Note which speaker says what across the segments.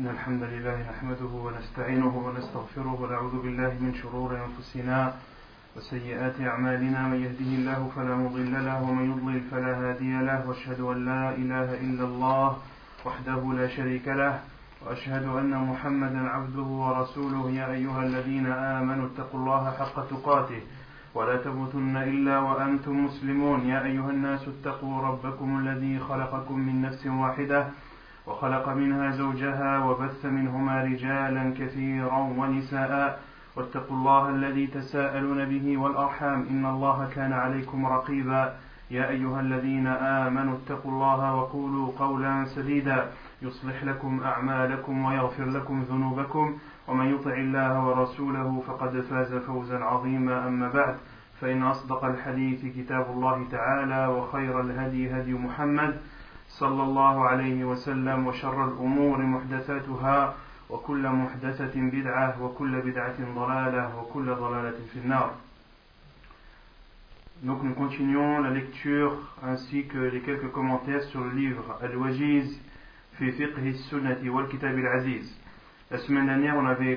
Speaker 1: إن الحمد لله نحمده ونستعينه ونستغفره ونعوذ بالله من شرور أنفسنا وسيئات أعمالنا من يهده الله فلا مضل له ومن يضلل فلا هادي له وأشهد أن لا إله إلا الله وحده لا شريك له وأشهد أن محمدا عبده ورسوله يا أيها الذين آمنوا اتقوا الله حق تقاته ولا تموتن إلا وأنتم مسلمون يا أيها الناس اتقوا ربكم الذي خلقكم من نفس واحدة وخلق منها زوجها وبث منهما رجالا كثيرا ونساء واتقوا الله الذي تساءلون به والأرحام إن الله كان عليكم رقيبا يا أيها الذين آمنوا اتقوا الله وقولوا قولا سديدا يصلح لكم أعمالكم ويغفر لكم ذنوبكم ومن يطع الله ورسوله فقد فاز فوزا عظيما أما بعد فإن أصدق الحديث كتاب الله تعالى وخير الهدي هدي محمد صلى الله عليه وسلم وشر الأمور محدثاتها وكل محدثة بدعة وكل بدعة ضلالة وكل ضلالة في النار. Donc nous continuons la lecture ainsi que les quelques commentaires sur le livre Al-Wajiz fi fiqh as-sunnati wal kitab al-aziz. La semaine dernière on avait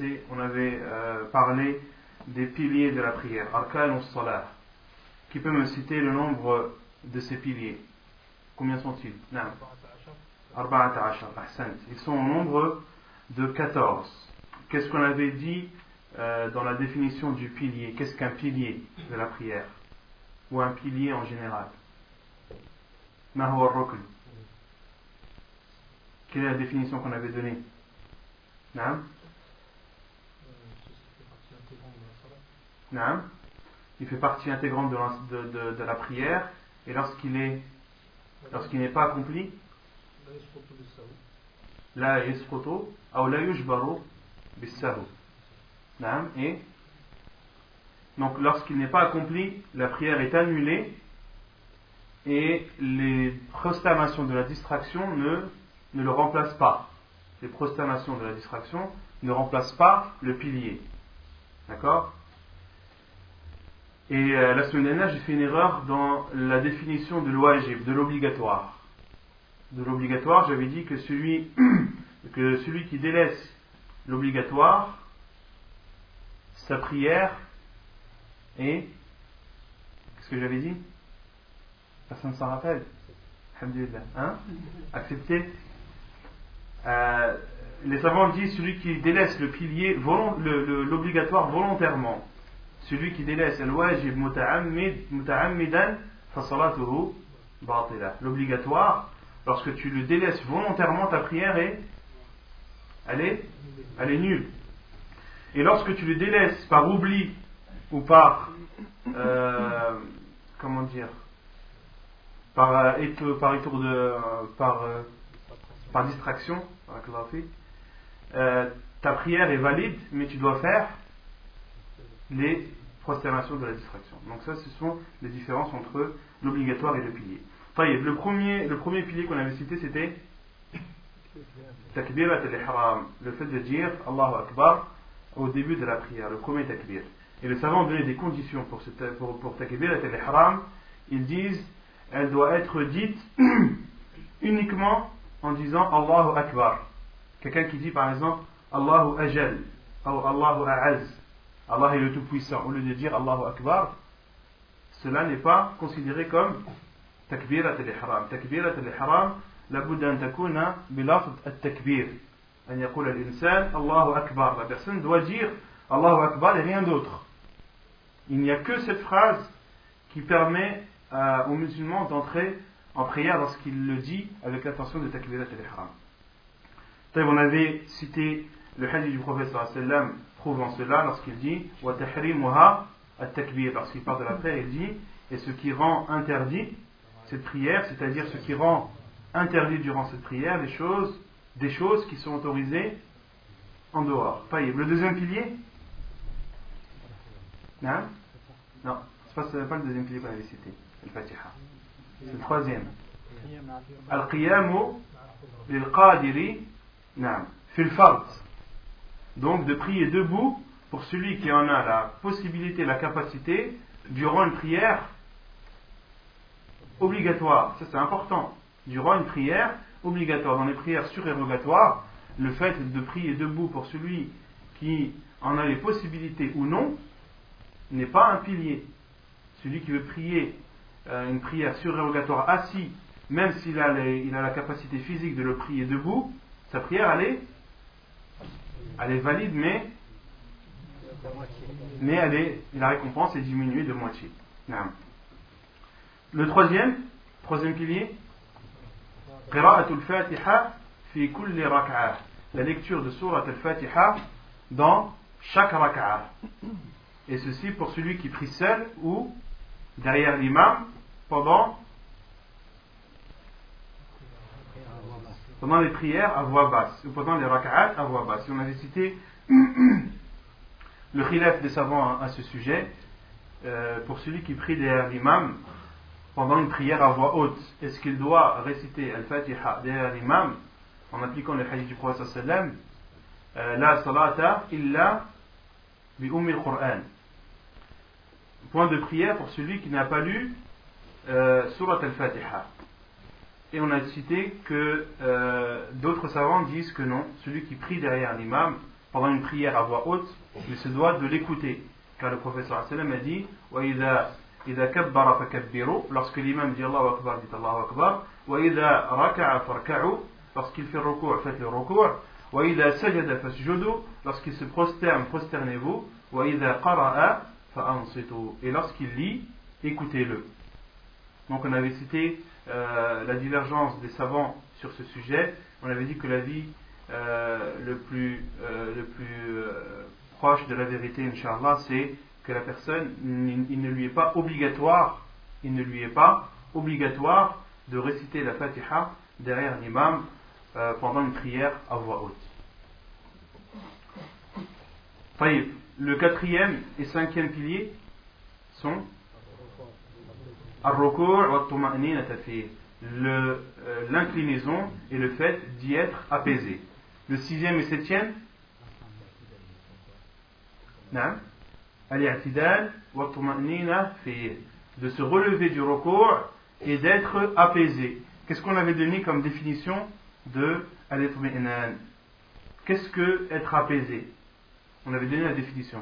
Speaker 1: parlé des piliers de la prière, arkan as-salah. Qui peut me citer le nombre de ces piliers? Combien sont-ils? Naam. Arba'ata ashar, ahsant. Ils sont au nombre de 14. Qu'est-ce qu'on avait dit dans la définition du pilier? Qu'est-ce qu'un pilier de la prière? Ou un pilier en général? Ma huwa ar-rukn? Quelle est la définition qu'on avait donnée? Naam. Naam. Il fait partie intégrante de la prière, et lorsqu'il n'est pas accompli, la yasqutu ou la yujbaru bis-sahw. Naam. Et donc lorsqu'il n'est pas accompli, la prière est annulée et les proclamations de la distraction ne le remplacent pas. Les proclamations de la distraction ne remplacent pas le pilier. D'accord? Et la semaine dernière, j'ai fait une erreur dans la définition de l'wajib, de l'obligatoire. De l'obligatoire, j'avais dit que celui qui délaisse l'obligatoire, sa prière est... Qu'est-ce que j'avais dit? Personne ne s'en rappelle? Alhamdulillah. Hein? Accepté? Les savants disent celui qui délaisse le pilier, l'obligatoire volontairement. Celui qui délaisse al-wajib muta'ammidan fa salatuhu batila. L'obligatoire, lorsque tu le délaisses volontairement, ta prière elle est nulle. Et lorsque tu le délaisses par oubli ou par par distraction, ta prière est valide, mais tu dois faire les prosternations de la distraction. Donc ça, ce sont les différences entre l'obligatoire et le pilier. Le premier pilier qu'on avait cité, c'était takbirat al-ihram, le fait de dire Allahu Akbar au début de la prière, le premier takbir. Et les savants ont donné des conditions pour takbirat al-ihram. Ils disent elle doit être dite uniquement en disant Allahu Akbar. Quelqu'un qui dit par exemple Allahu Ajal ou Allahu A'az, Allah est le Tout-Puissant, au lieu de dire Allahu Akbar, cela n'est pas considéré comme takbirat al-ihram. Takbirat al-ihram, la budda an takuna bilafd at-takbir. An yaqul al-insan Allahu Akbar. La personne doit dire Allahu Akbar et rien d'autre. Il n'y a que cette phrase qui permet aux musulmans d'entrer en prière lorsqu'il le dit avec l'intention de takbirat al-ihram. On avait cité le hadith du prophète sallallahu alayhi wa sallam prouvant cela lorsqu'il dit wa tahrimuha at-takbir, lorsqu'il parle de la prière, il dit et ce qui rend interdit cette prière, c'est-à-dire ce qui rend interdit durant cette prière des choses qui sont autorisées en dehors. Le deuxième pilier? Non, c'est pas le deuxième pilier qu'on avait cité, al-Fatiha. C'est le troisième. Al-qiyamu lil-qadiri fil fard. Donc de prier debout pour celui qui en a la possibilité, la capacité, durant une prière obligatoire. Ça c'est important. Durant une prière obligatoire. Dans les prières surérogatoires, le fait de prier debout pour celui qui en a les possibilités ou non n'est pas un pilier. Celui qui veut prier une prière surérogatoire assis, même s'il a la capacité physique de le prier debout, sa prière elle est valide, mais la récompense est diminuée de moitié. Le troisième pilier, qira'atul fatiha fi kulli rak'ah, la lecture de surat al-Fatiha dans chaque rak'ah. Et ceci pour celui qui prie seul ou derrière l'imam pendant les prières à voix basse, ou pendant les rak'at à voix basse. Et on avait cité le khilaf des savants à ce sujet. Pour celui qui prie derrière l'imam pendant une prière à voix haute, est-ce qu'il doit réciter al-Fatiha derrière l'imam en appliquant le hadith du prophète sallallahu alayhi wa sallam, la salata illa bi ummi al-Qur'an, point de prière pour celui qui n'a pas lu surat al-Fatiha. Et on a cité que d'autres savants disent que non, celui qui prie derrière l'imam pendant une prière à voix haute, il se doit de l'écouter, car le prophète sallallahu alayhi wa sallam a dit wa idha kabbara fakabbiru, lorsque l'imam dit Allahu Akbar, dites Allahu Akbar, wa idha raka'a farka'u, lorsqu'il fait ruku', faites le ruku', wa idha sajada fasjudu, lorsqu'il se prosterne, prosternez-vous, wa idha qara'a fa'ansitu, et lorsqu'il lit, écoutez-le. Donc on avait cité la divergence des savants sur ce sujet. On avait dit que l'avis le plus proche de la vérité, Inch'Allah, c'est que la personne, il ne lui est pas obligatoire de réciter la Fatiha derrière l'imam pendant une prière à voix haute. Taïb. Le quatrième et cinquième pilier sont al-ruku' wa at-tuma'ninata fihi, l'inclinaison et le fait d'y être apaisé. Le sixième et septième, al-i'tidal wa at-tuma'nina fihi, de se relever du ruku' et d'être apaisé. Qu'est-ce qu'on avait donné comme définition de al-itmi'nan? Qu'est-ce que être apaisé? On avait donné la définition.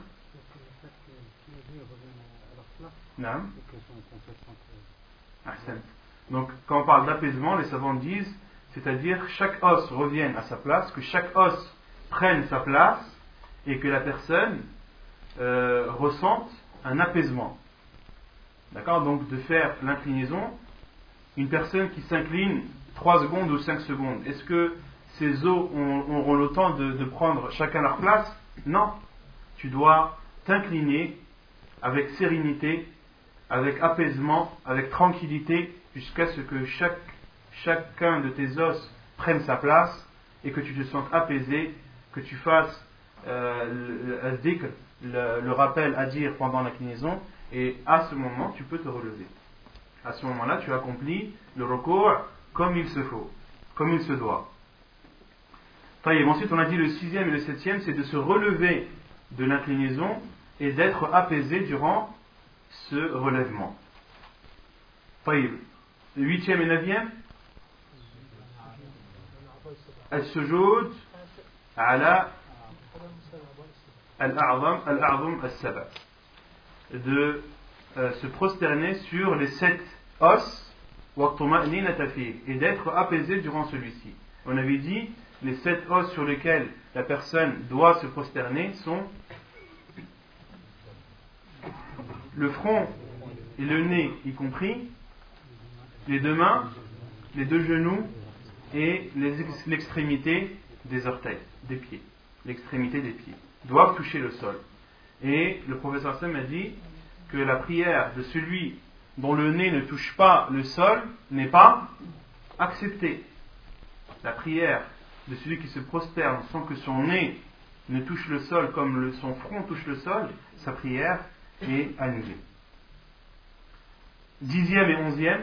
Speaker 1: Donc, quand on parle d'apaisement, les savants disent, c'est-à-dire chaque os revienne à sa place, que chaque os prenne sa place et que la personne ressente un apaisement. D'accord? Donc, de faire l'inclinaison, une personne qui s'incline 3 secondes ou 5 secondes, est-ce que ses os auront le temps de prendre chacun leur place? Non. Tu dois t'incliner avec sérénité, avec apaisement, avec tranquillité, jusqu'à ce que chacun de tes os prenne sa place et que tu te sentes apaisé, que tu fasses le rappel à dire pendant l'inclinaison, et à ce moment tu peux te relever. À ce moment-là, tu accomplis le recours comme il se faut, comme il se doit. Ensuite, on a dit le sixième et le septième, c'est de se relever de l'inclinaison et d'être apaisé durant ce relèvement. Le huitième et neuvième, al-sujud ala al-a'zam al-saba, de se prosterner sur les 7 os et d'être apaisé durant celui-ci. On avait dit les 7 os sur lesquels la personne doit se prosterner sont le front et le nez y compris, les 2 mains, les 2 genoux et l'extrémité des orteils, des pieds. L'extrémité des pieds doivent toucher le sol. Et le professeur Sam a dit que la prière de celui dont le nez ne touche pas le sol n'est pas acceptée. La prière de celui qui se prosterne sans que son nez ne touche le sol comme son front touche le sol, sa prière est annulée. 10e et 11e,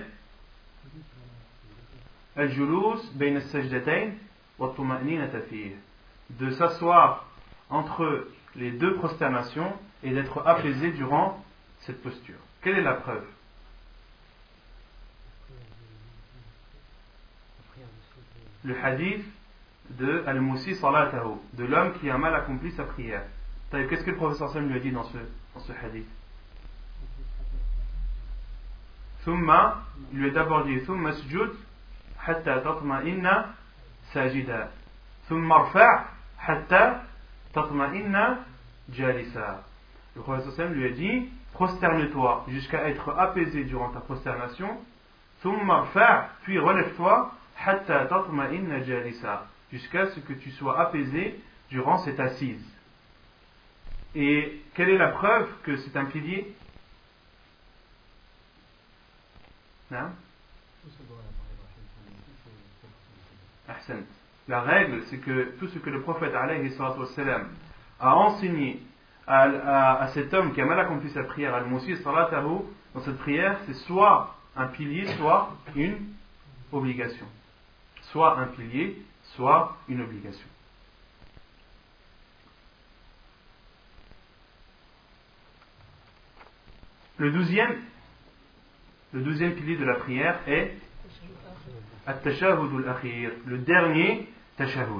Speaker 1: al-julus bayna as-sajdatayn wa at-tuma'ninata fihi, de s'asseoir entre les 2 prosternations et d'être apaisé durant cette posture. Quelle est la preuve? Le hadith de Al-Musi Salatahu, de l'homme qui a mal accompli sa prière. Qu'est-ce que le professeur Sam lui a dit dans ce hadith? Thumma, il lui a d'abord dit Thumma sujud hatta tatma'inna sajida. Thumma rfa' hatta tatma'inna jalisa. Le professeur Sam lui a dit prosterne-toi jusqu'à être apaisé durant ta prosternation. Thumma rfa', puis relève-toi hatta tatma'inna jalisa, jusqu'à ce que tu sois apaisé durant cette assise. Et quelle est la preuve que c'est un pilier? Non? La règle, c'est que tout ce que le prophète alayhi salatu wassalam a enseigné à cet homme qui a mal accompli sa prière, al-Musi salatahu, dans cette prière, c'est soit un pilier, soit une obligation. Soit un pilier, soit une obligation. Le douzième pilier de la prière est At-Tashahhud al-Akhir, le dernier Tashahhud.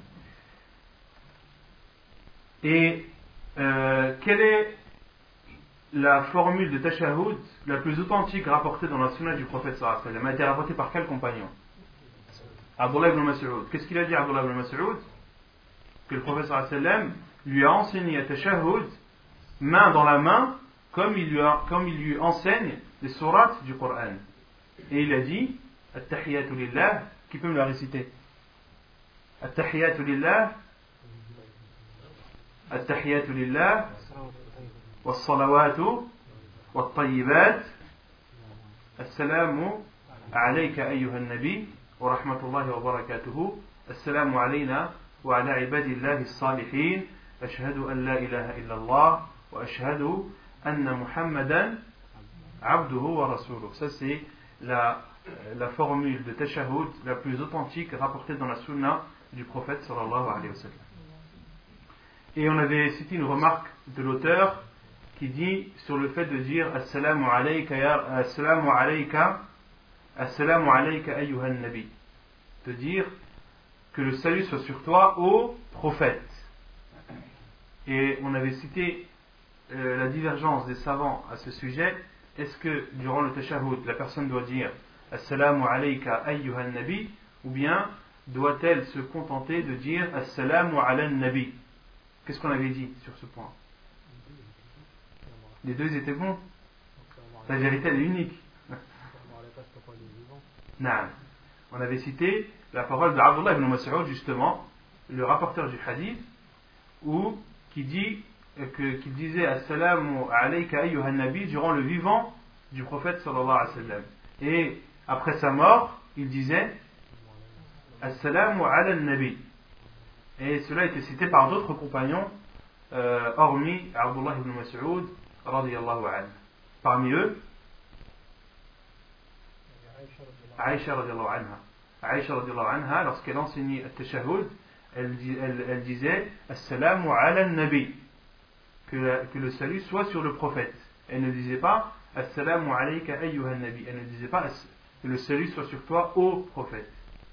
Speaker 1: Et quelle est la formule de Tashahhud la plus authentique rapportée dans la sunna du prophète sallallahu alayhi wa sallam? Elle a été rapportée par quel compagnon? Abdullah ibn Mas'ud. Qu'est-ce qu'il a dit Abdullah ibn Mas'ud? Que le prophète sallallahu alayhi wa sallam lui a enseigné At-Tashahhud main dans la main, comme il lui enseigne les sourates du Coran. Et il a dit At-Tahiyatu lillah. Qui peut me la réciter? At-Tahiyatu lillah, At-Tahiyatu lillah, was-salawatu wat-tayyibat, Assalamu alayka ayyuha an-nabi wa rahmatullahi wa barakatuhu, Assalamu alayna wa ala ibadillahi as-salihin, ashhadu an la ilaha illallah wa ashhadu anna Muhammadan abduhu wa rasuluh. Ça c'est la formule de tashahhud la plus authentique rapportée dans la sunna du prophète sallallahu alayhi wa sallam. Et on avait cité une remarque de l'auteur qui dit sur le fait de dire Assalamu alayka ayyuhan nabi, de dire que le salut soit sur toi ô prophète. Et on avait cité la divergence des savants à ce sujet. Est-ce que durant le tashahhud la personne doit dire Assalamu alayka ayyuhan nabi, ou bien doit-elle se contenter de dire Assalamu ala nabi? Qu'est-ce qu'on avait dit sur ce point? Les deux étaient bons. La vérité elle est unique. Non. On avait cité la parole de Abdullah ibn Mas'ud, justement, le rapporteur du hadith, qui disait Assalamu alayka ayyuhan nabi durant le vivant du prophète sallallahu alayhi wa sallam. Et après sa mort, il disait Assalamu ala nabi. Et cela a été cité par d'autres compagnons, hormis Abdullah ibn Mas'ud radiyallahu anhu. Parmi eux, Aïcha radiyallahu anha. Aïcha radiyallahu anha, lorsqu'elle enseignait at-tashahhud, elle disait Assalamu ala nabi, que le salut soit sur le prophète. Elle ne disait pas Assalamu alayka ayyuhan nabi. Elle ne disait pas que le salut soit sur toi ô prophète.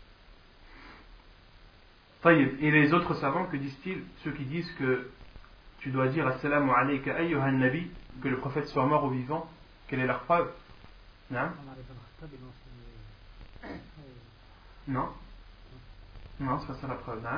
Speaker 1: Et les autres savants, que disent-ils? Ceux qui disent que tu dois dire Assalamu alayka ayyuhan nabi, que le prophète soit mort ou vivant, quelle est leur preuve? Non? Non? Non, c'est pas ça la preuve. Non?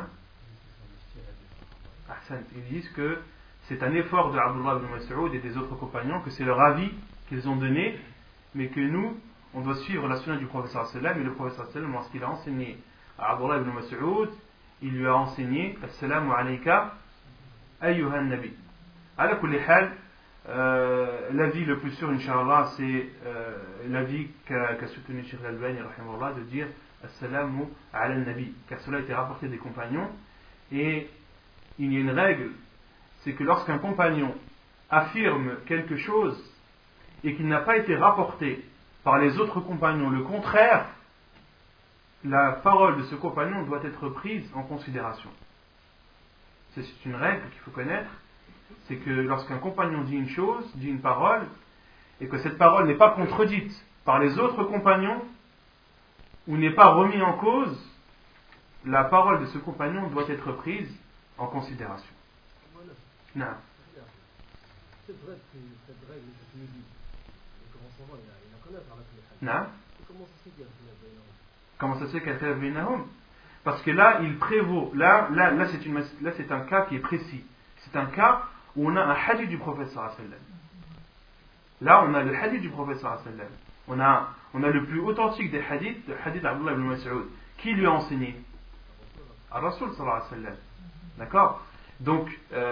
Speaker 1: Ils disent que c'est un effort de Abdullah ibn Mas'ud et des autres compagnons, que c'est leur avis qu'ils ont donné, mais que nous, on doit suivre la sunna du prophète sallallahu alayhi wa sallam. Et le prophète sallallahu alayhi wa sallam, lorsqu'il a enseigné à Abdullah ibn Mas'ud, il lui a enseigné Assalamu alayka ayyuhan nabi. Ala kulli hal, l'avis le plus sûr, Inch'Allah, c'est l'avis qu'a soutenu Cheikh Al-Albani rahimahullah, de dire Assalamu ala nabi, car cela a été rapporté des compagnons. Et il y a une règle, c'est que lorsqu'un compagnon affirme quelque chose et qu'il n'a pas été rapporté par les autres compagnons le contraire, la parole de ce compagnon doit être prise en considération. C'est une règle qu'il faut connaître, c'est que lorsqu'un compagnon dit une chose, dit une parole, et que cette parole n'est pas contredite par les autres compagnons, ou n'est pas remis en cause, la parole de ce compagnon doit être prise en considération. Non.
Speaker 2: Cette règle que tu nous dis, comment ça va, il la connaît par la
Speaker 1: Non.
Speaker 2: Comment ça se fait qu'il y a
Speaker 1: Comment ça se fait qu'elle khilaf bainahum? Parce que là, il prévaut. Là c'est un cas qui est précis. C'est un cas où on a un hadith du prophète sallallahu alayhi wa sallam. Là, on a le hadith du prophète sallallahu alayhi wa sallam. On a le plus authentique des hadiths, le hadith d'Abdullah ibn Mas'ud. Qui lui a enseigné? Ar-Rasul sallallahu alayhi wa sallam. D'accord? Donc,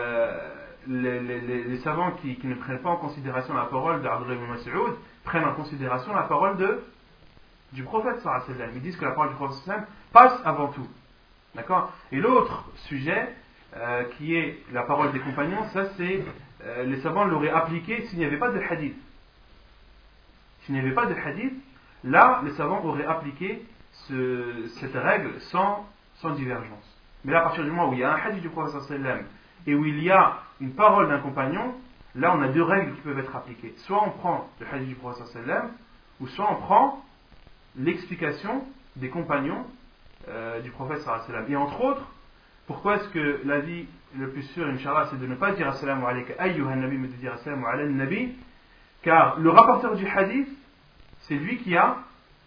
Speaker 1: les savants qui ne prennent pas en considération la parole d'Abdullah ibn Mas'ud prennent en considération la parole du prophète sallallahu alayhi wa sallam. Ils disent que la parole du prophète sallallahu alayhi wa sallam passe avant tout. D'accord? Et l'autre sujet, qui est la parole des compagnons, ça c'est les savants l'auraient appliqué s'il n'y avait pas de hadith. S'il n'y avait pas de hadith, là les savants auraient appliqué cette règle sans divergence. Mais là, à partir du moment où il y a un hadith du prophète sallallahu alayhi wa sallam et où il y a une parole d'un compagnon, là on a deux règles qui peuvent être appliquées. Soit on prend le hadith du prophète sallallahu alayhi wa sallam, ou soit on prend l'explication des compagnons du prophète sallallahu alayhi wa sallam. Et entre autres, pourquoi est-ce que l'avis le plus sûr, Inch'Allah, c'est de ne pas dire assalamu alayka ayyuhan nabi, mais de dire assalamu ala nabi? Car le rapporteur du hadith, c'est lui qui a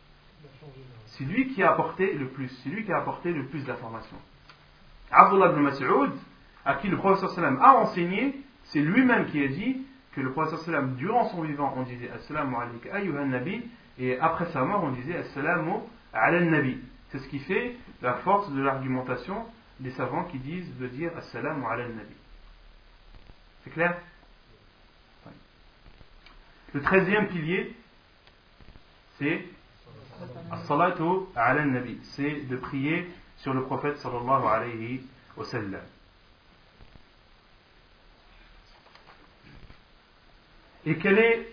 Speaker 1: apporté le plus, c'est lui qui a apporté le plus d'informations. Abdullah ibn Mas'ud, à qui le prophète sallallahu alayhi wa sallam a enseigné, c'est lui-même qui a dit que le prophète sallallahu alayhi wa sallam, durant son vivant, on disait assalamu alayka ayyuhan nabi, et après sa mort, on disait assalamu ala nabi. C'est ce qui fait la force de l'argumentation des savants qui disent de dire assalamu ala nabi. C'est clair? Le 13e pilier, c'est as-salatu ala nabi, c'est de prier sur le prophète sallallahu alayhi wa sallam. Et quelle est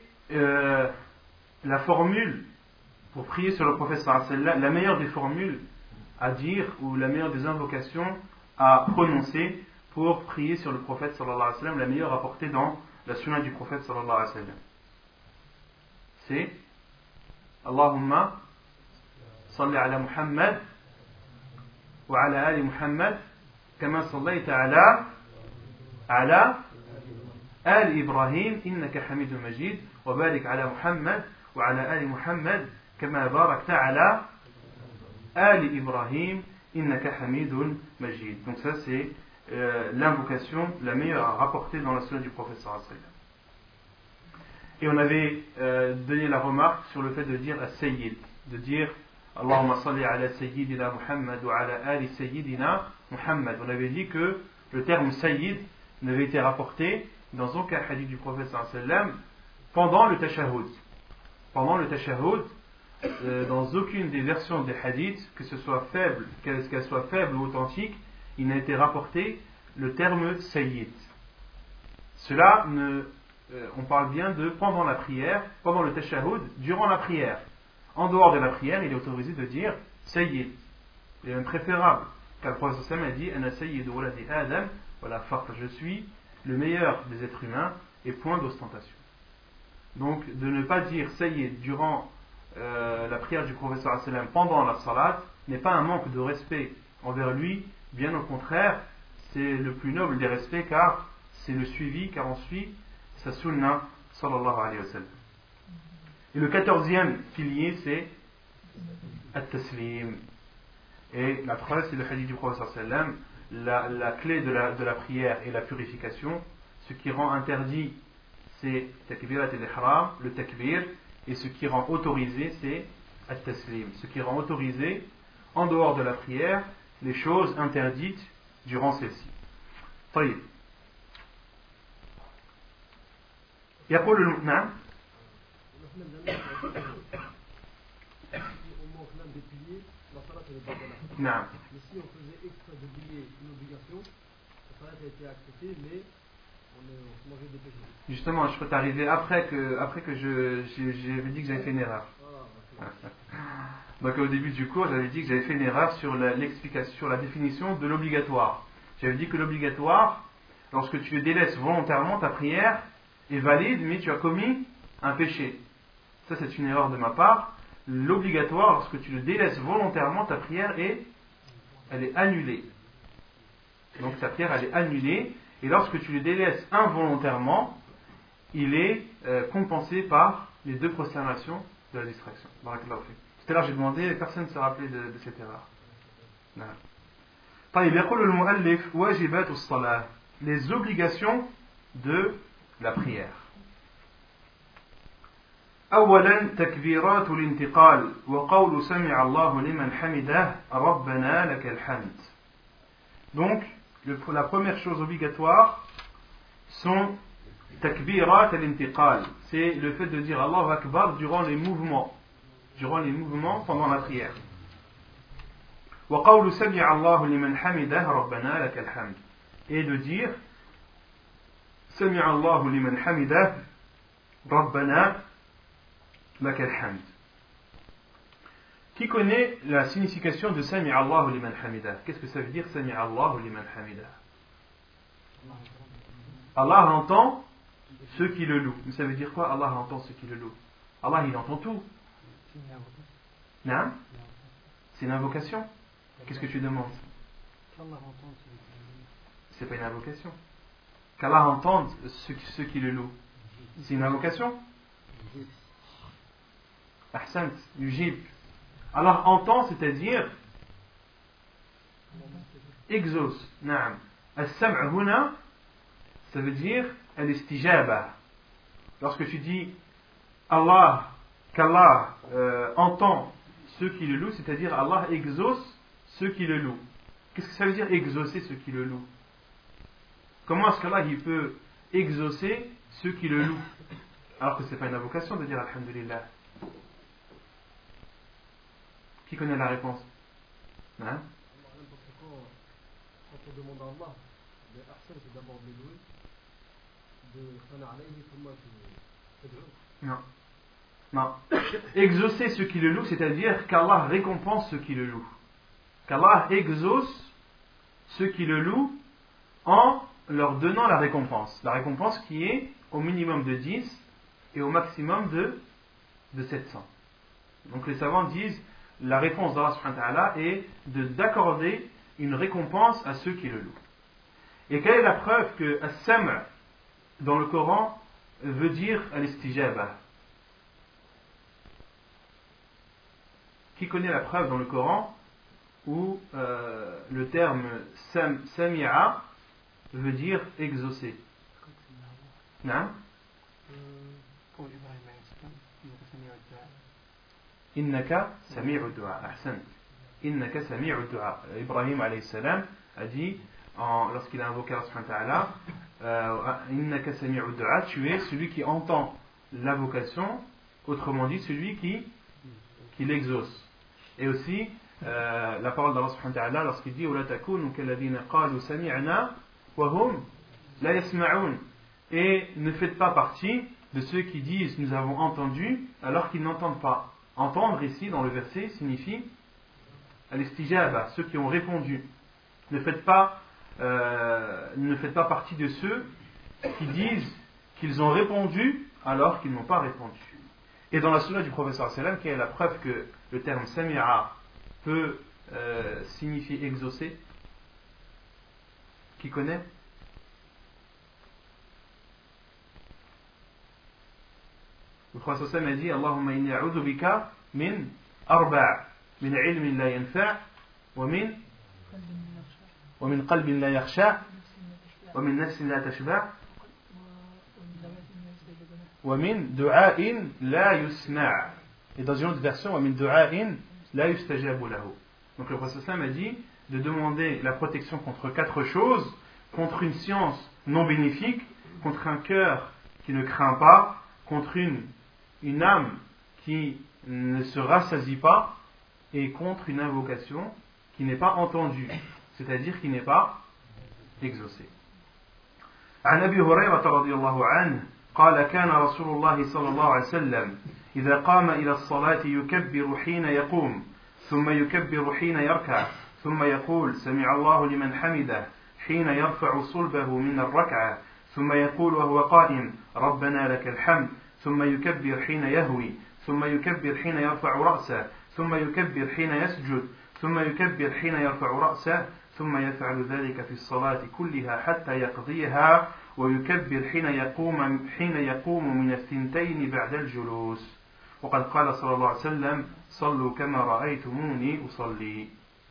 Speaker 1: la formule pour prier sur le prophète sallallahu alayhi wa sallam, la meilleure des formules à dire ou la meilleure des invocations à prononcer pour prier sur le prophète sallallahu alayhi wa sallam, la meilleure apportée dans la sunna du prophète sallallahu alayhi wa sallam? C'est Allahumma salli ala Muhammad wa ala ali Muhammad kama sallayta ala ali Ibrahim innaka hamidun majid wa barik ala Muhammad wa ala ali Muhammad kama barakta ala ali Ibrahim innaka hamidun majid. Donc ça c'est l'invocation la meilleure à rapporter dans la sunna du prophète sallallahu alayhi wa sallam. Et on avait donné la remarque sur le fait de dire as-sayyid, de dire Allahumma salli ala sayyidina Muhammad wa ala ali sayyidina Muhammad. On avait dit que le terme sayyid n'avait été rapporté dans aucun hadith du prophète sallallahu alayhi wa sallam pendant le tashahhud. Pendant le tashahhud, dans aucune des versions des hadiths, que ce soit faible, qu'elle soit faible ou authentique, il n'a été rapporté le terme sayyid. Cela on parle bien de pendant la prière, pendant le tashahhud, durant la prière. En dehors de la prière, il est autorisé de dire sayyid. Il est même préférable, car le prophète sallallahu alayhi wa sallam a dit Ana sayyidu waladi Adam wala fakhr, je suis le meilleur des êtres humains et point d'ostentation. Donc de ne pas dire sayyid durant la prière du prophète sallallahu alayhi wa sallam pendant la salat n'est pas un manque de respect envers lui, bien au contraire, c'est le plus noble des respects car c'est le suivi, car on suit sa sunna sallallahu alayhi wa sallam. Et le 14e pilier c'est at-taslim. Et la preuve c'est le hadith du prophète sallallahu alayhi wa sallam, la clé de la prière et la purification. Ce qui rend interdit c'est takbirat al-ihram, le takbir, et ce qui rend autorisé c'est at-taslim. Ce qui rend autorisé en dehors de la prière les choses interdites durant celle-ci. طيب. يقول نعم. نعم.
Speaker 2: Mais si on faisait exprès d'oublier une obligation, ça aurait été accepté, mais on mangeait des péchés.
Speaker 1: Justement, je peux t'arriver après que j'avais dit que j'avais fait une erreur. Donc au début du cours, j'avais dit que j'avais fait une erreur sur l'explication, sur la définition de l'obligatoire. J'avais dit que l'obligatoire, lorsque tu délaisses volontairement ta prière, est valide, mais tu as commis un péché. Ça, c'est une erreur de ma part. L'obligatoire, lorsque tu le délaisses volontairement, ta prière est elle est annulée. Donc ta prière, elle est annulée, et lorsque tu le délaisses involontairement, il est compensé par les 2 prosternations de la distraction. Barakallahu fik. Tout à l'heure, j'ai demandé, personne ne se rappelait de cette erreur. Non. طيب يقول المؤلف واجبات الصلاة, les obligations de la prière. أولا تكبيرات الانتقال وقول سمع الله لمن حمده ربنا لك الحمد. Donc la première chose obligatoire sont takbirat al-intiqal, c'est le fait de dire Allahu Akbar durant les mouvements pendant la prière. Wa qawlu sami'a Allahu liman hamidah rabbana lakal hamd, et de dire sami'a Allahu liman hamidah rabbana lakal hamd. Qui connaît la signification de sami'a Allahu liman hamidah? Qu'est-ce que ça veut dire sami'a Allahu liman hamidah? Allah entend ceux qui le louent. Mais ça veut dire quoi, Allah entend ceux qui le louent? Allah, il entend tout. Non? C'est une invocation. Qu'est-ce que tu demandes? C'est pas une invocation. Qu'Allah entende ceux qui le louent. C'est une invocation. Ahsant, yujib. Allah entend, c'est-à-dire exauce. Naam. As-sam' huna, ça veut dire al-istijaba. Lorsque tu dis qu'Allah entend ceux qui le louent, c'est-à-dire Allah exauce ceux qui le louent. Qu'est-ce que ça veut dire exaucer ceux qui le louent? Comment est-ce qu'Allah il peut exaucer ceux qui le louent alors que ce n'est pas une invocation de dire Alhamdulillah? Qui connaît la réponse? Hein?
Speaker 2: Quand on demande à Allah, le ahsan c'est d'abord de louer, de sana alayhi thumma tad'u.
Speaker 1: Non. Non. Exaucer ceux qui le louent, c'est-à-dire qu'Allah récompense ceux qui le louent. Qu'Allah exauce ceux qui le louent en leur donnant la récompense. La récompense qui est au minimum de 10 et au maximum de 700. Donc les savants disent la réponse d'Allah subhanahu wa ta'ala est d'accorder une récompense à ceux qui le louent. Et quelle est la preuve que as-sam' dans le Coran veut dire al-istijaba? Qui connaît la preuve dans le Coran où le terme sami'a veut dire exaucer? Non? Innaka sami'u du'a. Ahsan. Innaka sami'u du'a. Ibrahim alayhi salam a dit lorsqu'il a invoqué Allah subhanahu wa ta'ala, Innaka sami'u du'a, tu es celui qui entend l'invocation, autrement dit celui qui l'exauce. Et aussi la parole d'Allah subhanahu wa ta'ala lorsqu'il dit وَلَا تَكُونُوا كَالَّذِينَ قَالُوا سَمِعْنَا وَهُمْ لَا يَسْمَعُونَ, et ne faites pas partie de ceux qui disent nous avons entendu alors qu'ils n'entendent pas. Entendre ici dans le verset signifie al-istijaba, ceux qui ont répondu. Ne faites pas partie de ceux qui disent qu'ils ont répondu alors qu'ils n'ont pas répondu. Et dans la sunna du prophète sallallahu alayhi wa sallam, quelle est la preuve que le terme sami'a peut signifier exaucer? Qui connaît? Le prophète sallallahu alayhi wa sallam a dit Allahumma inni a'udhu bika min arba' min ilmin la yanfa' wa min qalbin la yakhsha' wa min nafsin la tashba' wa min du'a'in la yusma'. Et dans une autre version, wa min du'a'in la yustajabu lahu. Donc le prophète sallallahu alayhi wa sallam a dit de demander la protection contre 4 choses: contre une science non bénéfique, contre un cœur qui ne craint pas, contre une âme qui ne se rassasie pas, et contre une invocation qui n'est pas entendue, c'est-à-dire qui n'est pas exaucée. عن أبي هريرة رضي الله عنه قال كان رسول الله صلى الله عليه وسلم إذا قام إلى الصلاة يكبر حين يقوم ثم يكبر حين يركع ثم يقول سمع الله لمن حمده حين يرفع صلبه من الركعة ثم يقول وهو قائم ربنا لك الحمد ثم يكبر حين يهوي ثم يكبر حين يرفع رأسه ثم يكبر حين يسجد ثم يكبر حين يرفع رأسه ثم يفعل ذلك في الصلاة كلها حتى يقضيها ويكبر حين يقوم من الثنتين بعد الجلوس وقد قال صلى الله عليه وسلم صلوا كما رأيتموني أصلي.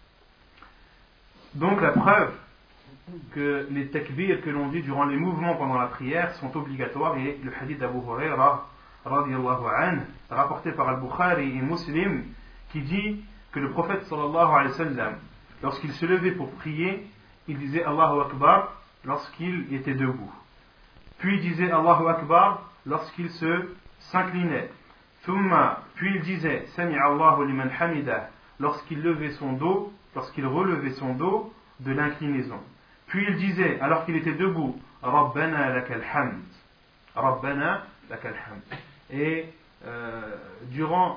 Speaker 1: Donc la preuve que les takbirs que l'on dit durant les mouvements pendant la prière sont obligatoires est le hadith d'Abu Huraira radiyallahu anhu, rapporté par Al-Bukhari et Muslim, qui dit que le prophète sallallahu alayhi wa sallam, lorsqu'il se levait pour prier, il disait Allahu Akbar lorsqu'il était debout. Puis il disait Allahu Akbar lorsqu'il s'inclinait. Puis il disait Sami'a Allahu liman hamidah lorsqu'il relevait son dos de l'inclinaison. Puis il disait, alors qu'il était debout, Rabbana lakal hamd. Rabbana lakal hamd. Et durant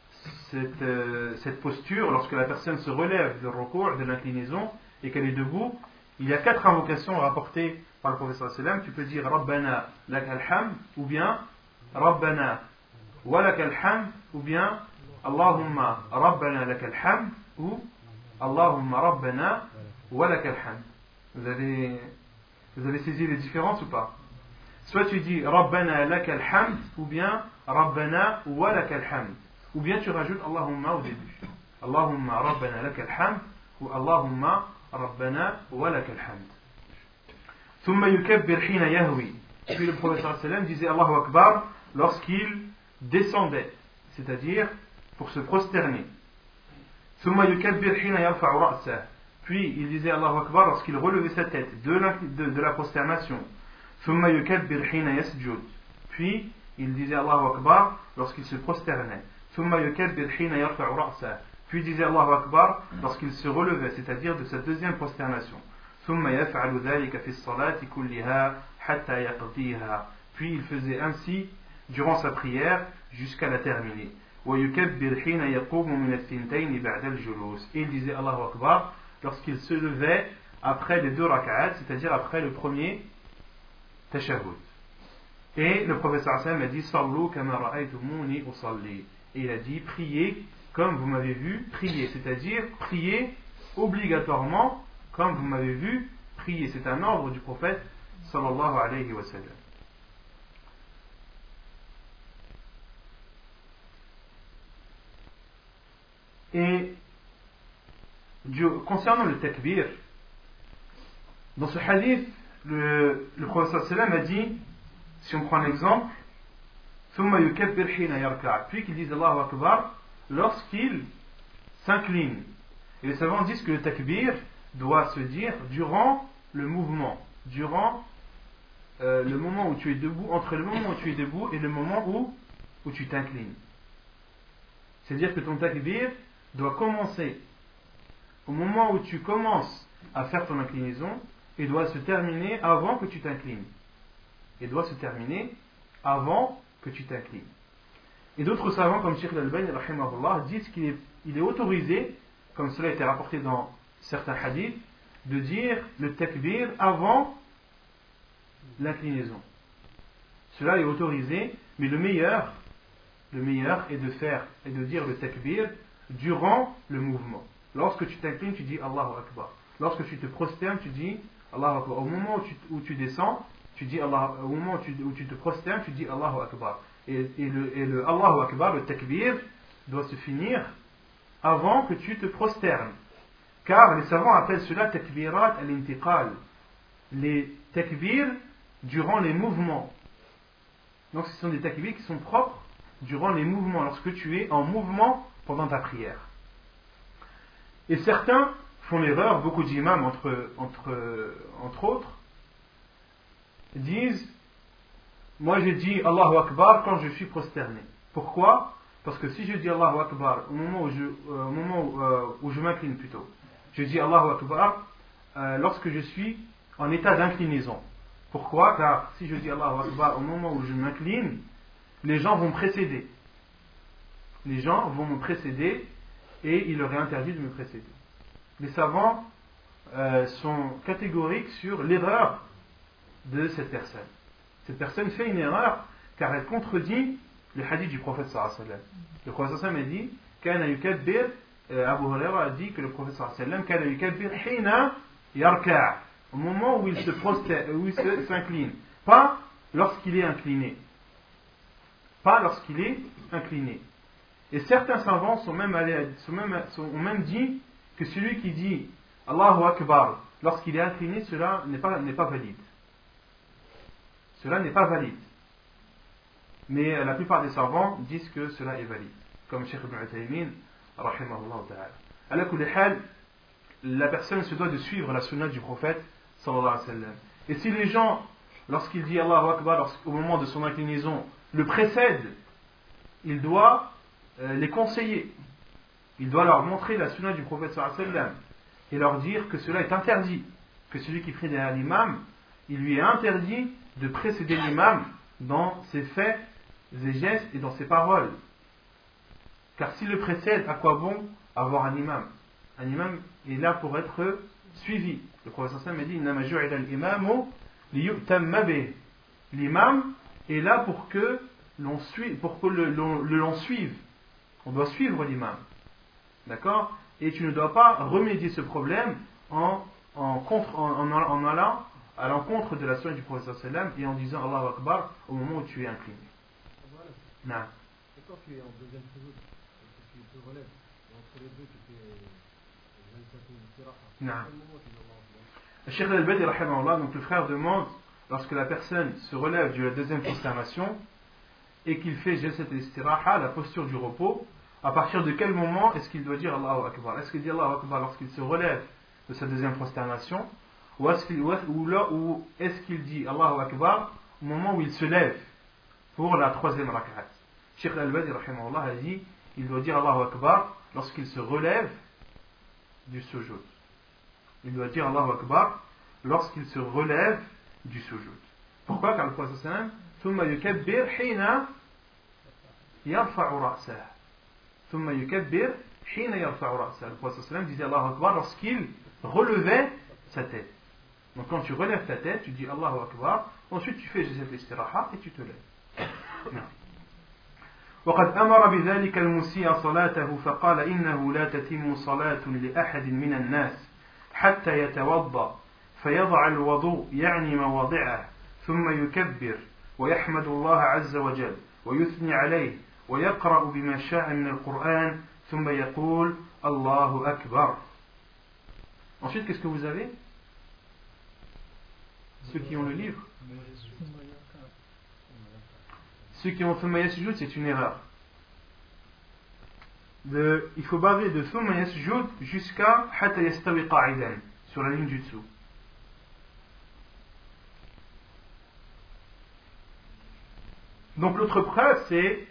Speaker 1: cette posture, lorsque la personne se relève de recours, de l'inclinaison, et qu'elle est debout, il y a 4 invocations rapportées par le professeur sallam. Tu peux dire Rabbana lakal hamd, ou bien Rabbana wa lakal hamd, ou bien Allahumma Rabbana lakal hamd, ou Allahumma Rabbana wa lakal hamd. Vous avez saisi les différences ou pas? Soit tu dis Rabbana lakal hamd, ou bien Rabbana wa lakal hamd, ou bien tu rajoutes Allahumma au début. Allahumma Rabbana lakal hamd, ou Allahumma Rabbana wa lakal hamd. ثم يكبر حين يهوي. Puis le prophète sallam disait Allahu Akbar lorsqu'il descendait, c'est-à-dire pour se prosterner. ثم يكبر حين يرفع رأسه. Puis il disait Allahu Akbar lorsqu'il relevait sa tête de la prosternation. ثم يكبر حين يسجد. Puis il disait Allahu Akbar lorsqu'il se prosternait. ثم يكبر حين يرفع رأسه. Puis il disait Allahu Akbar lorsqu'il se relevait, c'est-à-dire de sa deuxième prosternation. ثم يفعل ذلك في الصلاة كلها حتى يقضيها. Puis il faisait ainsi durant sa prière jusqu'à la terminer. ويكبر حين يقوم من الثنتين بعد الجلوس. Et il disait Allahu Akbar lorsqu'il se levait après les 2 rak'at, c'est-à-dire après le premier tashahhud. Et le professeur Hassan a dit Sallu kama ra'aytumuni usalli. Et il a dit priez comme vous m'avez vu prier, c'est-à-dire priez obligatoirement comme vous m'avez vu prier. C'est un ordre du prophète sallallahu alayhi wa sallam. Et concernant le takbir, dans ce hadith, le prophète sallam a dit, si on prend l'exemple, puis qu'il dise Allahu Akbar lorsqu'il s'incline. Et les savants disent que le takbir doit se dire durant le mouvement, durant le moment où tu es debout, entre le moment où tu es debout et le moment où tu t'inclines. C'est-à-dire que ton takbir doit commencer au moment où tu commences à faire ton inclinaison et doit se terminer avant que tu t'inclines. Et doit se terminer avant que tu t'inclines. Et d'autres savants comme Cheikh Al-Albani rahimahullah disent qu'il est autorisé, comme cela a été rapporté dans certains hadiths, de dire le takbir avant l'inclinaison. Cela est autorisé, mais le meilleur est de dire le takbir durant le mouvement. Lorsque tu t'inclines, tu dis Allahu Akbar. Lorsque tu te prosternes, tu dis Allahu Akbar. Au moment où tu descends, tu dis Allah. Au moment où tu te prosternes, tu dis Allahu Akbar. Et le Allahu Akbar, le takbir, doit se finir avant que tu te prosternes. Car les savants appellent cela takbirat al-intiqal. Les takbirs durant les mouvements. Donc ce sont des takbirs qui sont propres durant les mouvements, lorsque tu es en mouvement pendant ta prière. Et certains font l'erreur, beaucoup d'imams entre autres, disent moi je dis Allahu Akbar quand je suis prosterné. Pourquoi? Parce que si je dis Allahu Akbar au moment où je m'incline plutôt, je dis Allahu Akbar lorsque je suis en état d'inclinaison. Pourquoi? Car si je dis Allahu Akbar au moment où je m'incline, les gens vont me précéder. Les gens vont me précéder et il leur est interdit de me précéder. Les savants sont catégoriques sur l'erreur de cette personne. Cette personne fait une erreur car elle contredit le hadith du prophète sallallahu alayhi wa sallam. Le prophète sallallahu alayhi wa sallam a dit Kana yukabbir Abu Huraira a dit que le prophète sallallahu alayhi wa sallam kana yukabbir hina yarka', au moment où il se prosterne, où il s'incline, pas lorsqu'il est incliné. Pas lorsqu'il est incliné. Et certains savants ont même dit que celui qui dit Allahu Akbar lorsqu'il est incliné, cela n'est pas valide. Cela n'est pas valide. Mais la plupart des savants disent que cela est valide. Comme Cheikh Ibn Uthaymin, rahimahullah ta'ala. Ala kulli hal, la personne se doit de suivre la sunna du prophète sallallahu alayhi wa sallam. Et si les gens, lorsqu'il dit Allahu Akbar, au moment de son inclinaison, le précèdent, il doit les conseiller. Il doit leur montrer la sunna du prophète sallallahu alayhi wa sallam et leur dire que cela est interdit. Que celui qui prie derrière l'imam, il lui est interdit de précéder l'imam dans ses faits, ses gestes et dans ses paroles. Car s'il le précède, à quoi bon avoir un imam? Un imam est là pour être suivi. Le prophète sallallahu alayhi wa sallam a dit l'imam est là pour que l'on suive. On doit suivre l'imam. D'accord? Et tu ne dois pas remédier ce problème en allant à l'encontre de la sunna du prophète sallallahu alayhi wa sallam et en disant Allahu Akbar au moment où tu es incliné.
Speaker 2: Voilà.
Speaker 1: Non.
Speaker 2: Et quand tu es en deuxième sujoud, tu te relèves, et entre les deux tu fais 25 minutes de istiraha.
Speaker 1: Non.
Speaker 2: À quel moment tu dis Allahu Akbar?
Speaker 1: Le Cheikh Al-Badi, rahimahullah, donc le frère demande, lorsque la personne se relève de la deuxième prosternation et qu'il fait jalsat al-istiraha, la posture du repos, à partir de quel moment est-ce qu'il doit dire Allahu Akbar? Est-ce qu'il dit Allahu Akbar lorsqu'il se relève de sa deuxième prosternation, ou est-ce qu'il dit Allahu Akbar au moment où il se lève pour la troisième rak'at? Cheikh Al-Badi, rahimahullah, a dit il doit dire Allahu Akbar lorsqu'il se relève du sujoud. Il doit dire Allahu Akbar lorsqu'il se relève du sujoud. Pourquoi? Car le prophète sallallahu alayhi wa sallam ثم يكبر حين يرفع رأسه. ثم يكبر حين يرفع رأسه. Le prophète sallallahu alayhi wa sallam disait Allahu Akbar lorsqu'il relevait sa tête. Donc quand tu relèves ta tête, tu dis Allahu Akbar, ensuite tu fais jalsat al-istiraha et tu te lèves. Non. وقد أمر بذلك المسيء صلاته فقال إنه لا تتم صلاة لأحد من الناس حتى يتوضأ فيضع الوضوء يعني مواضعه ثم يكبر ويحمد الله عز وجل ويثني عليه ويقرأ بما شاء من القرآن ثم يقول الله أكبر. Ensuite, qu'est-ce que vous avez? Ceux qui ont le livre. Ceux qui ont Thumma Yasjud, c'est une erreur. Il faut baser de Thumma Yasjud jusqu'à Hatta Yastawi Qa'idan, sur la ligne du dessous. Donc l'autre preuve, c'est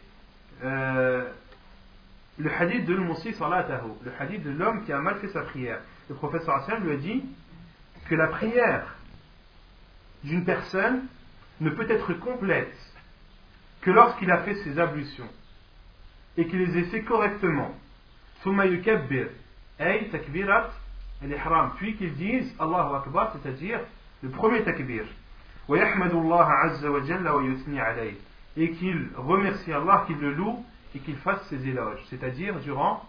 Speaker 1: le hadith de l'Musi Salatahu, le hadith de l'homme qui a mal fait sa prière. Le prophète sallallahu alayhi wa sallam lui a dit que la prière d'une personne ne peut être complète que lorsqu'il a fait ses ablutions et qu'il les ait fait correctement. Thumma yukabbir, ay takbirat al-ihram, puis qu'il dise Allahu Akbar, c'est-à-dire le premier takbir. Wa yahmadu Allah azza wa jalla wa yuthni alayhi, et qu'il remercie Allah, qu'il le loue et qu'il fasse ses éloges, c'est-à-dire durant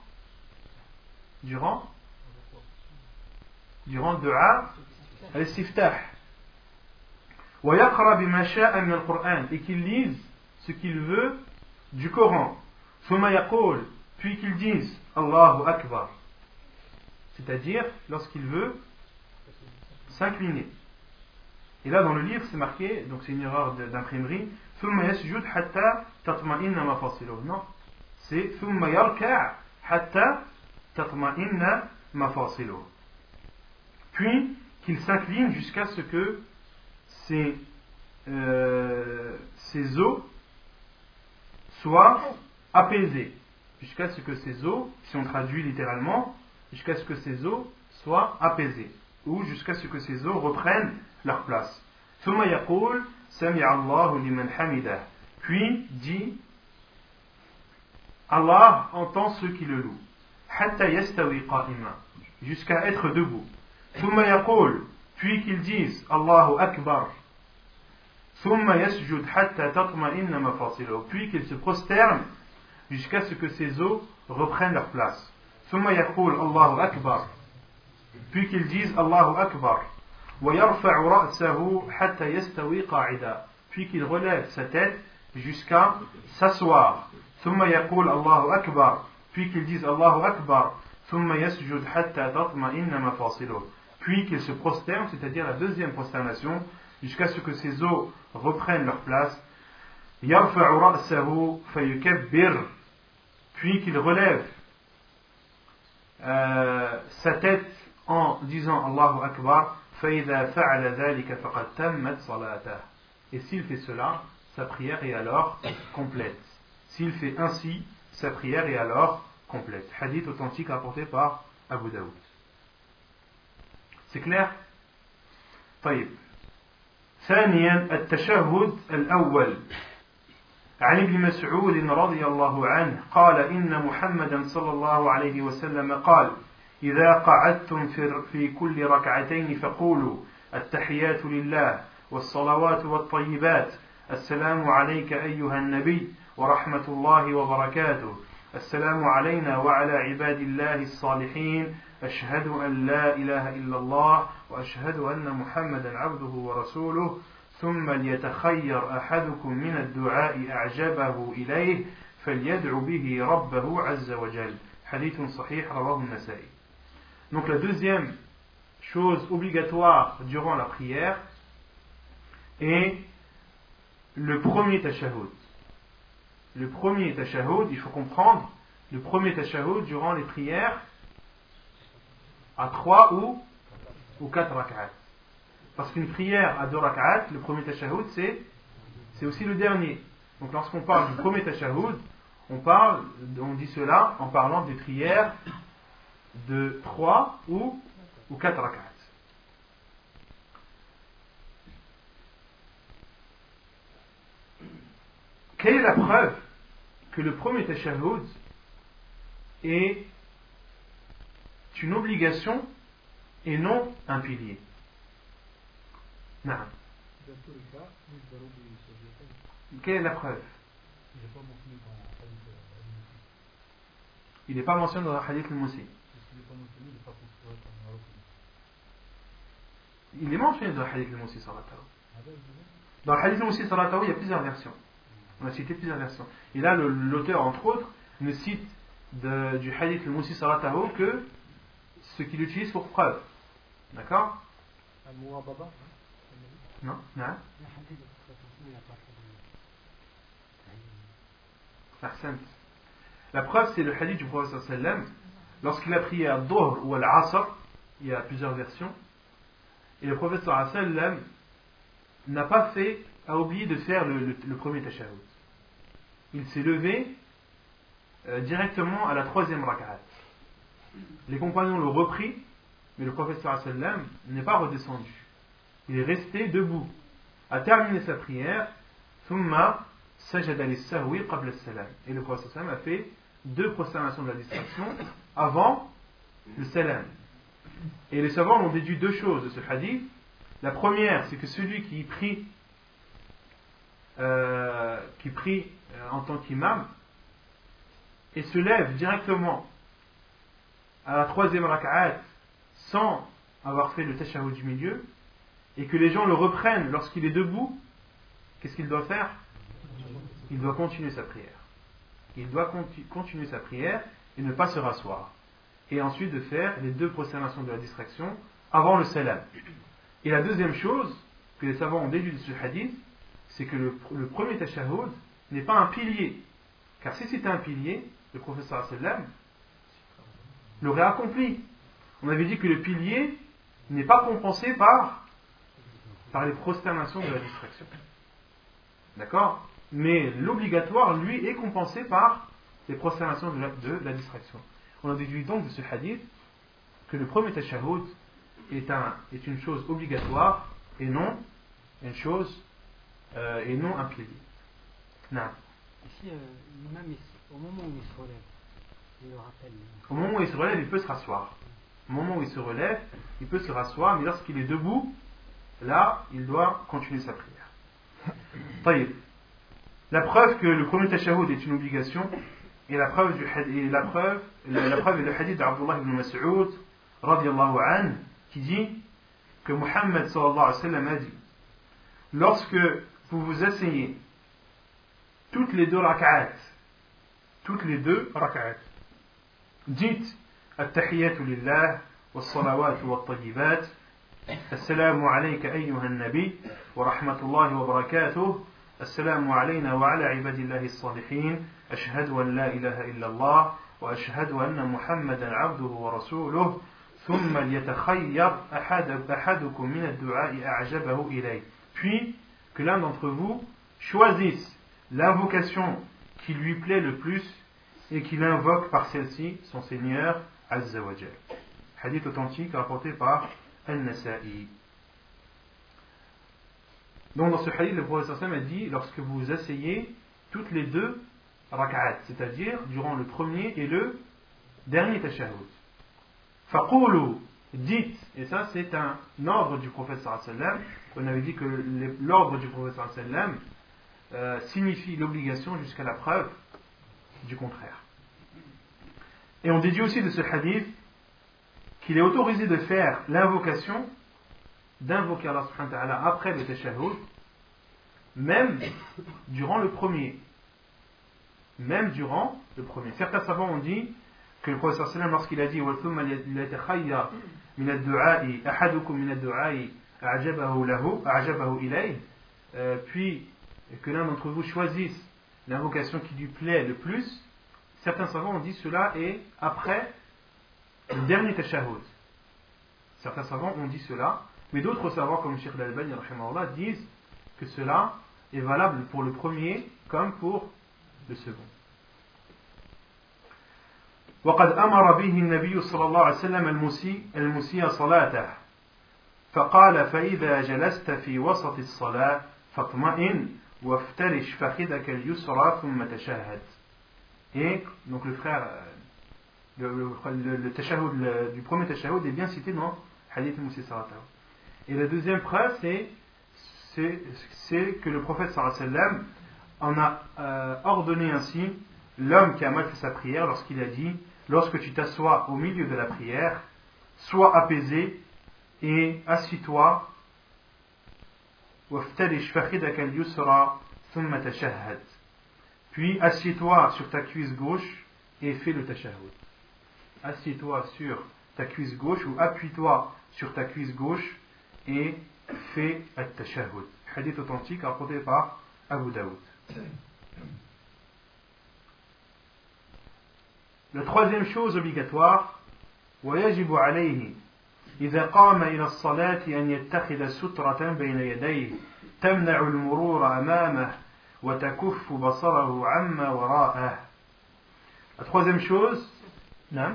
Speaker 1: dua al-istiftah. Wa yaqra bima sha'a min al-Qur'an, et qu'il lise ce qu'il veut du Coran. Thumma yaqul, puis qu'il dise Allahu Akbar, c'est-à-dire lorsqu'il veut s'incliner. Et là dans le livre c'est marqué, donc c'est une erreur d'imprimerie, Thumma yasjud hatta tatma'inna mafasiluh. Non, c'est Thumma yarka' hatta tatma'inna mafasiluh. Puis qu'il s'incline jusqu'à ce que ses os soient apaisés. Jusqu'à ce que ses os, si on traduit littéralement, jusqu'à ce que ses os soient apaisés. Ou jusqu'à ce que ses os reprennent leur place. ثم يقول سمع الله لمن حمده, puis dit Allah entend ceux qui le louent. حتى يستوي قائما, jusqu'à être debout. ثم يقول, puis qu'ils disent الله أكبر. ثم يسجد حتى تطمئن مفاصله, puis qu'il se prosterne jusqu'à ce que ses os reprennent leur place. ثم يقول الله أكبر, puis qu'il dise Allahu Akbar, ويرفع رأسه حتى يستوي قاعدا, puis qu'il relève sa tête jusqu'à s'asseoir. ثم يقول الله أكبر, puis qu'il dise Allahu Akbar, ثم يسجد حتى تطمئن مفاصله, puis qu'il se prosterne, c'est-à-dire la deuxième prosternation, jusqu'à ce que ses os reprennent leur place. يرفع رأسه فيكبر, puis qu'il relève sa tête en disant Allahu Akbar. فإذا فعل ذلك فقد تمت صلاته, et s'il fait cela, sa prière est alors complète. S'il fait ainsi, sa prière est alors complète. Hadith authentique rapporté par Abu Daoud. C'est clair? طيب. ثانيا التشهد الأول. عن ابن مسعود رضي الله عنه قال إن محمدا صلى الله عليه وسلم قال إذا قعدتم في كل ركعتين فقولوا التحيات لله والصلوات والطيبات السلام عليك أيها النبي ورحمة الله وبركاته السلام علينا وعلى عباد الله الصالحين أشهد أن لا إله إلا الله وأشهد أن محمدا عبده ورسوله ثم ليتخير أحدكم من الدعاء أعجبه إليه فليدعو به ربه عز وجل. حديث صحيح رواه النسائي. Donc la deuxième chose obligatoire durant la prière est le premier tashahhud. Le premier tashahhud, il faut comprendre, le premier tashahhud durant les prières à 3 ou 4 rak'at. Parce qu'une prière à 2 rak'at, le premier tashahhud, c'est aussi le dernier. Donc lorsqu'on parle du premier tashahhud, on dit cela en parlant des prières de 3 ou 4 rak'at. Quelle est la preuve que le premier tashahhud est une obligation et non un pilier? Non. Quelle est la preuve? Il n'est pas mentionné dans le hadith al-Moussi. Il est mentionné dans le hadith al-Moussi salatahu. Dans le hadith al-Moussi salatahu, il y a plusieurs versions. On a cité plusieurs versions. Et là, l'auteur, entre autres, ne cite du hadith al-Moussi salatahu que ce qu'il utilise pour preuve. D'accord? Non? Non? La preuve, c'est le hadith du prophète sallam. Lorsqu'il a prié à Dhuhr ou à l'Asr, il y a plusieurs versions, et le prophète sallam a oublié de faire le premier tashahhud. Il s'est levé directement à la 3e rak'at. Les compagnons l'ont repris, mais le prophète sallam n'est pas redescendu. Il est resté debout, a terminé sa prière, thumma sajada lis-sahwi qabla as-salam. Et le prophète sallam a fait 2 prosternations de la distraction avant le salam. Et les savants ont déduit 2 choses de ce hadith. La première, c'est que celui qui prie en tant qu'imam et se lève directement à la 3e rak'at sans avoir fait le tashahhud du milieu, et que les gens le reprennent lorsqu'il est debout, qu'est-ce qu'il doit faire? Il doit continuer sa prière. Il doit continuer sa prière et ne pas se rasseoir. Et ensuite de faire les 2 prosternations de la distraction avant le salam. Et la deuxième chose que les savants ont déduit de ce hadith, c'est que le premier tashahhud n'est pas un pilier. Car si c'était un pilier, le prophète sallam l'aurait accompli. On avait dit que le pilier n'est pas compensé par les prosternations de la distraction. D'accord? Mais l'obligatoire, lui, est compensé par les prosternations de la distraction. On a déduit donc de ce hadith que le premier tashahhud est une chose obligatoire et non une chose et non un pilier. Non.
Speaker 3: Ici, l'imam, au moment où il se relève, il le rappelle.
Speaker 1: Au moment où il se relève, il peut se rasseoir. Au moment où il se relève, il peut se rasseoir, mais lorsqu'il est debout, là, il doit continuer sa prière. La preuve que le premier tashahhud est une obligation Et la preuve est le hadith d'Abdullah ibn Mas'ud radiyallahu anhu qui dit que Muhammad sallallahu alayhi wa sallam a dit: lorsque vous vous asseyez toutes les deux rak'at, dites at-tahiyyatu lillah was-salawatu wat-tayyibat, assalamu alayka ayyuha an-nabi wa rahmatullahi wa barakatuh, assalamu alayna wa ala ibadillahi as-salihin, ashhadu an la ilaha illa Allah wa ashhadu anna Muhammadan 'abduhu wa rasuluhu, thumma liyatakhayyar ahadukum min ad-du'a'i a'jabahu ilayhi. Puis que l'un d'entre vous choisisse l'invocation qui lui plaît le plus et qu'il invoque par celle-ci son Seigneur Azza wa Jal. Hadith authentique rapporté par Al-Nasa'i. Donc dans ce hadith, le prophète sallallahu alayhi wa sallam a dit: lorsque vous vous asseyez toutes les deux rak'at, c'est-à-dire durant le premier et le dernier tashahhud. Faqulu, dites, et ça c'est un ordre du prophète sallallahu alayhi wa sallam. On avait dit que l'ordre du prophète sallallahu alayhi wa sallam signifie l'obligation jusqu'à la preuve du contraire. Et on déduit aussi de ce hadith qu'il est autorisé de faire l'invocation, d'invoquer Allah subhanahu wa ta'ala après le tashahhud, même durant le premier. Certains savants ont dit que le prophète sallallahu alayhi wa sallam, lorsqu'il a dit وَثُمَّ لِيَتَخَيَّرْ مِنَ الدُّعَاءِ أَحَدُكُم مِنَ الدُّعَاءِ أَعْجَبَهُ إِلَيْهِ, puis que l'un d'entre vous choisisse l'invocation qui lui plaît le plus, certains savants ont dit cela est après le dernier tashahhud. Certains savants ont dit cela, mais d'autres savants comme Cheikh Al-Albani rahimahullah disent que cela est valable pour le premier comme pour le second. وقد أمر به النبي صلى الله عليه وسلم المسيء صلاته فقال فإذا جلست في وسط الصلاة فاطمئن وافترش فخذك اليسرى ثم تشهد. Et donc le tashahhud du premier tashahhud est bien cité dans Hadith al-Musi Salatahu. Et la deuxième preuve c'est que le prophète sallallahu alayhi wa sallam en a ordonné ainsi l'homme qui a mal fait sa prière lorsqu'il a dit: lorsque tu t'assois au milieu de la prière, sois apaisé et assis-toi, puis assieds-toi sur ta cuisse gauche et fais le tashahhud. Assieds-toi sur ta cuisse gauche ou appuie-toi sur ta cuisse gauche et fais le tashahhud. Hadith authentique rapporté par Abu Daoud. La troisième chose obligatoire, ويجب عليه إذا قام إلى الصلاة أن يتخذ سترة بين يديه تمنع المرور أمامه وتكف بصره عما وراءه. La troisième chose, non,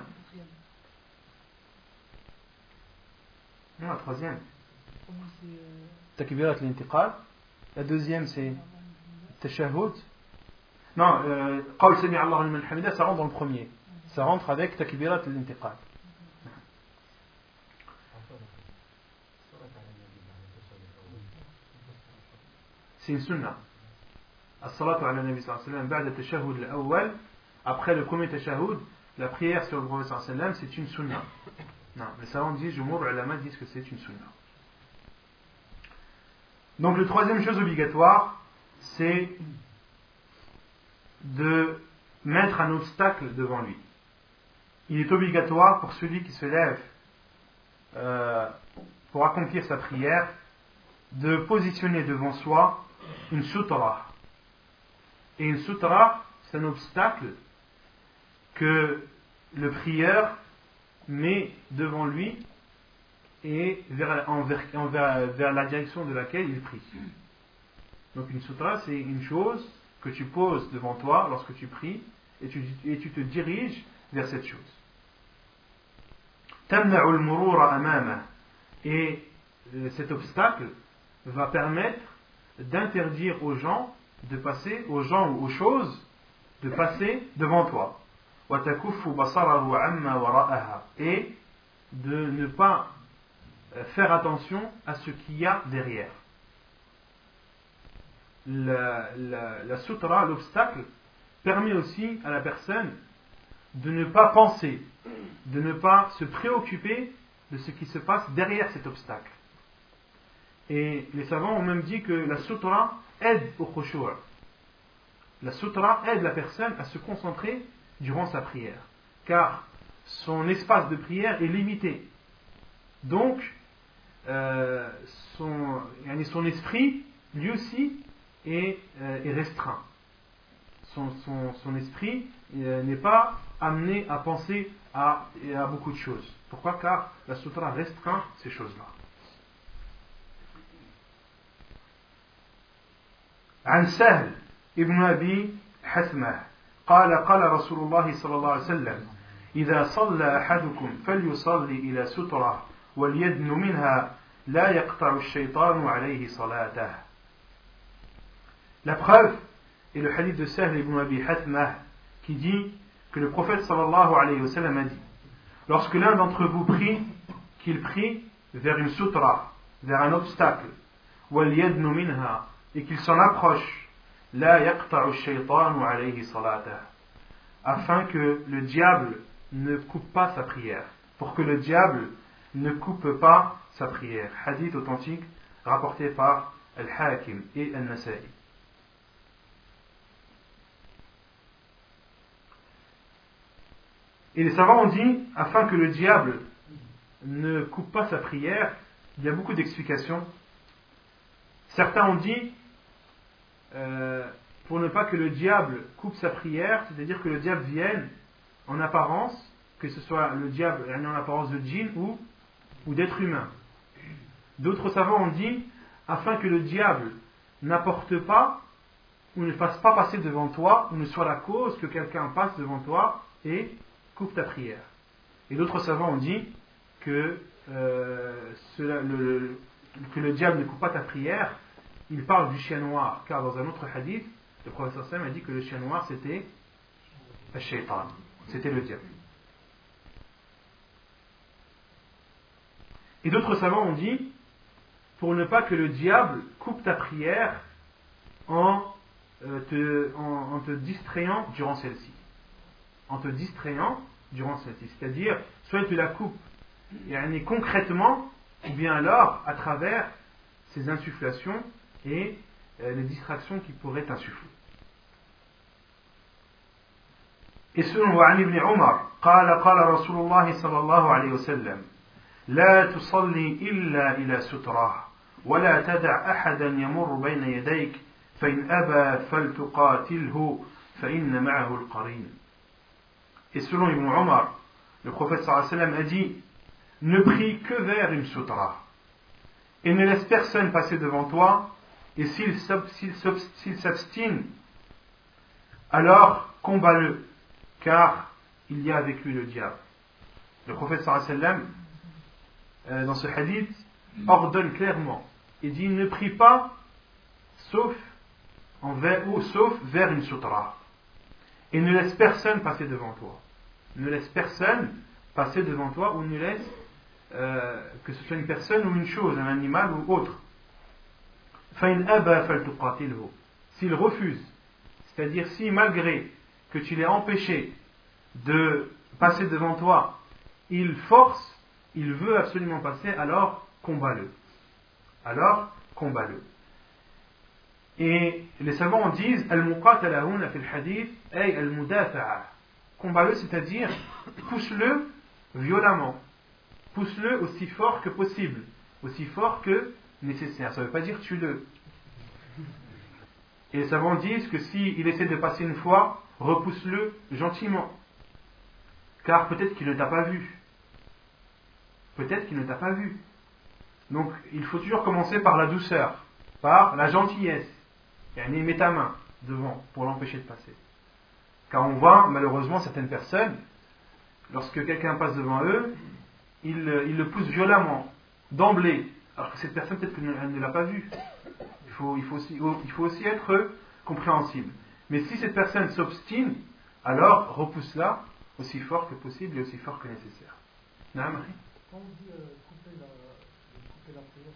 Speaker 1: la troisième, takbirat al-intiqal. La deuxième c'est tashahhud. Non, qawl sami Allahu liman hamida, ça rentre dans le premier. Ça rentre avec takbirat al-intiqal. C'est une sunna. As-salatu ala nabi sallallahu alayhi wa sallam ba'da tashahhud al-awwal, après le premier tashahhud, la prière sur le prophète sallallahu alayhi wa sallam, c'est une sunna. Non, les savants disent, jumhur ulama disent que c'est une sunna. Donc la troisième chose obligatoire, c'est de mettre un obstacle devant lui. Il est obligatoire pour celui qui se lève pour accomplir sa prière de positionner devant soi une sutra. Et une sutra, c'est un obstacle que le prieur met devant lui et vers la direction de laquelle il prie. Donc une sutra, c'est une chose que tu poses devant toi lorsque tu pries et tu te diriges vers cette chose. تمنع المرور أمامه. Et cet obstacle va permettre d'interdire aux gens de passer, aux gens ou aux choses, de passer devant toi. وتكف بصره عما وراءها. Et de ne pas faire attention à ce qu'il y a derrière. La sutra, l'obstacle, permet aussi à la personne de ne pas penser, de ne pas se préoccuper de ce qui se passe derrière cet obstacle. Et les savants ont même dit que la sutra aide au khushu'. La sutra aide la personne à se concentrer durant sa prière, car son espace de prière est limité. Donc, son esprit, lui aussi, est restreint. Son esprit n'est pas amené à penser à beaucoup de choses. Pourquoi? Car la sutra restreint ces choses-là. عن سهل ابن أبي حثمة قال رسول الله صلى الله عليه وسلم إذا صلى أحدكم فليصلي إلى سترة وليدن منها لا يقطع الشيطان عليه صلاته. La preuve est le hadith de Sahl ibn Abi Hathmah qui dit que le prophète sallallahu alayhi wa sallam a dit: lorsque l'un d'entre vous prie, qu'il prie vers une sutra, vers un obstacle, وَلْيَدْنُ مِنْهَا, et qu'il s'en approche, لَا يَقْطَعُ الشَّيْطَانُ عَلَيْهِ صَلَاتَهُ, afin que le diable ne coupe pas sa prière, pour que le diable ne coupe pas sa prière. Hadith authentique rapporté par Al-Hakim et Al-Nasa'i. Et les savants ont dit, afin que le diable ne coupe pas sa prière, il y a beaucoup d'explications. Certains ont dit, pour ne pas que le diable coupe sa prière, c'est-à-dire que le diable vienne en apparence, que ce soit le diable en apparence de djinn ou d'être humain. D'autres savants ont dit, afin que le diable n'apporte pas ou ne fasse pas passer devant toi, ou ne soit la cause que quelqu'un passe devant toi et coupe ta prière. Et d'autres savants ont dit que le diable ne coupe pas ta prière. Il parle du chien noir, car dans un autre hadith, le prophète Sam a dit que le chien noir c'était le shaitan, c'était le diable. Et d'autres savants ont dit, pour ne pas que le diable coupe ta prière en te distrayant durant celle-ci. En te distrayant durant celle-ci. C'est-à-dire, soit il te la coupe concrètement, ou bien alors à travers ces insufflations et les distractions qui pourraient t'insuffler. Et selon Wa'an ibn Umar, قال رسول الله صلى الله عليه وسلم لا تصلي إلا إلى سترة ولا تدع أحدا يمر بين يديك فإن أبى فلتقاتله فإن معه القرين. Et selon Ibn Umar, le prophète sallallahu alayhi wa sallam a dit: ne prie que vers une sutra et ne laisse personne passer devant toi, et s'il s'abstine, alors combat-le, car il y a avec lui le diable. Le prophète sallallahu alayhi wa sallam, dans ce hadith, ordonne clairement et dit: ne prie pas sauf vers une sutra, et ne laisse personne passer devant toi. Ne laisse personne passer devant toi, ou ne laisse que ce soit une personne ou une chose, un animal ou autre. S'il refuse, c'est-à-dire si malgré que tu l'aies empêché de passer devant toi, il force, il veut absolument passer, alors combat-le. Et les savants disent al-muqatala huna fil hadith ay al-mudafa'a. Combat-le, c'est-à-dire pousse-le violemment, pousse-le aussi fort que possible, aussi fort que nécessaire. Ça ne veut pas dire tue-le. Et les savants disent que s'il essaie de passer une fois, repousse-le gentiment, car peut-être qu'il ne t'a pas vu. Donc il faut toujours commencer par la douceur, par la gentillesse. Et mets ta main devant pour l'empêcher de passer. Car on voit malheureusement certaines personnes, lorsque quelqu'un passe devant eux, ils le poussent violemment, d'emblée, alors que cette personne peut-être qu'elle ne l'a pas vu. Il faut aussi être compréhensible. Mais si cette personne s'obstine, alors repousse-la aussi fort que possible et aussi fort que nécessaire.
Speaker 2: Quand on dit couper la prière,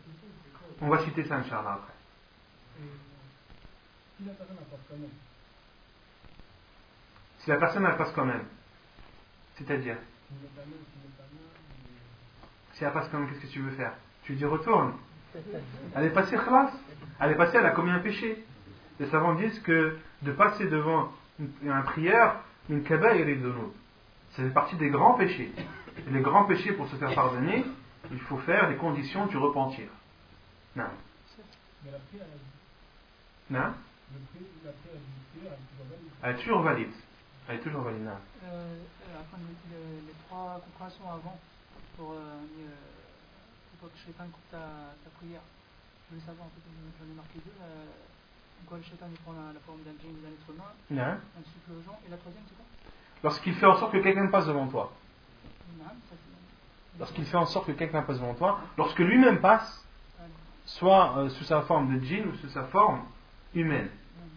Speaker 2: c'est
Speaker 1: On va citer ça, Inch'Allah, après.
Speaker 2: Si la personne n'a pas vraiment,
Speaker 1: si la personne elle passe quand même, c'est-à-dire, si elle passe quand même, qu'est-ce que tu veux faire? Tu lui dis retourne. Elle est passée khlas. Elle est passée, elle a commis un péché. Les savants disent que de passer devant une prière, une kaba'ir al-dhunub, ça fait partie des grands péchés. Et les grands péchés, pour se faire pardonner, il faut faire les conditions du repentir. Non.
Speaker 2: Mais la prière,
Speaker 1: Non.
Speaker 2: la prière,
Speaker 1: Elle est toujours valide. Elle est toujours valide. Non.
Speaker 4: Après, les trois compréhensions avant, pour que Shaitan coupe ta prière. Je voulais savoir, en fait, j'en ai marqué deux. Quand le Shaitan il prend la forme d'un djinn ou d'un être humain,
Speaker 1: Non.
Speaker 4: un souffle aux gens, et la troisième, c'est quoi?
Speaker 1: Lorsqu'il fait en sorte que quelqu'un passe devant toi.
Speaker 4: Non, ça, c'est...
Speaker 1: Lorsqu'il fait en sorte que quelqu'un passe devant toi, lorsque lui-même passe, soit sous sa forme de djinn ou sous sa forme humaine.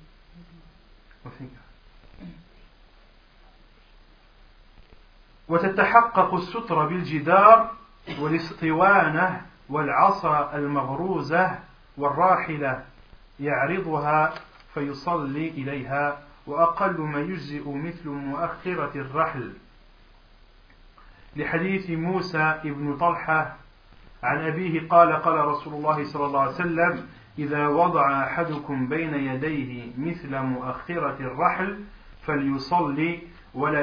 Speaker 1: وتتحقق السترة بالجدار والاسطوانة والعصا المغروزة والراحلة يعرضها فيصلي إليها وأقل ما يجزئ مثل مؤخرة الرحل لحديث موسى ابن طلحة عن أبيه قال قال رسول الله صلى الله عليه وسلم إذا وضع أحدكم بين يديه مثل مؤخرة الرحل فليصلي ولا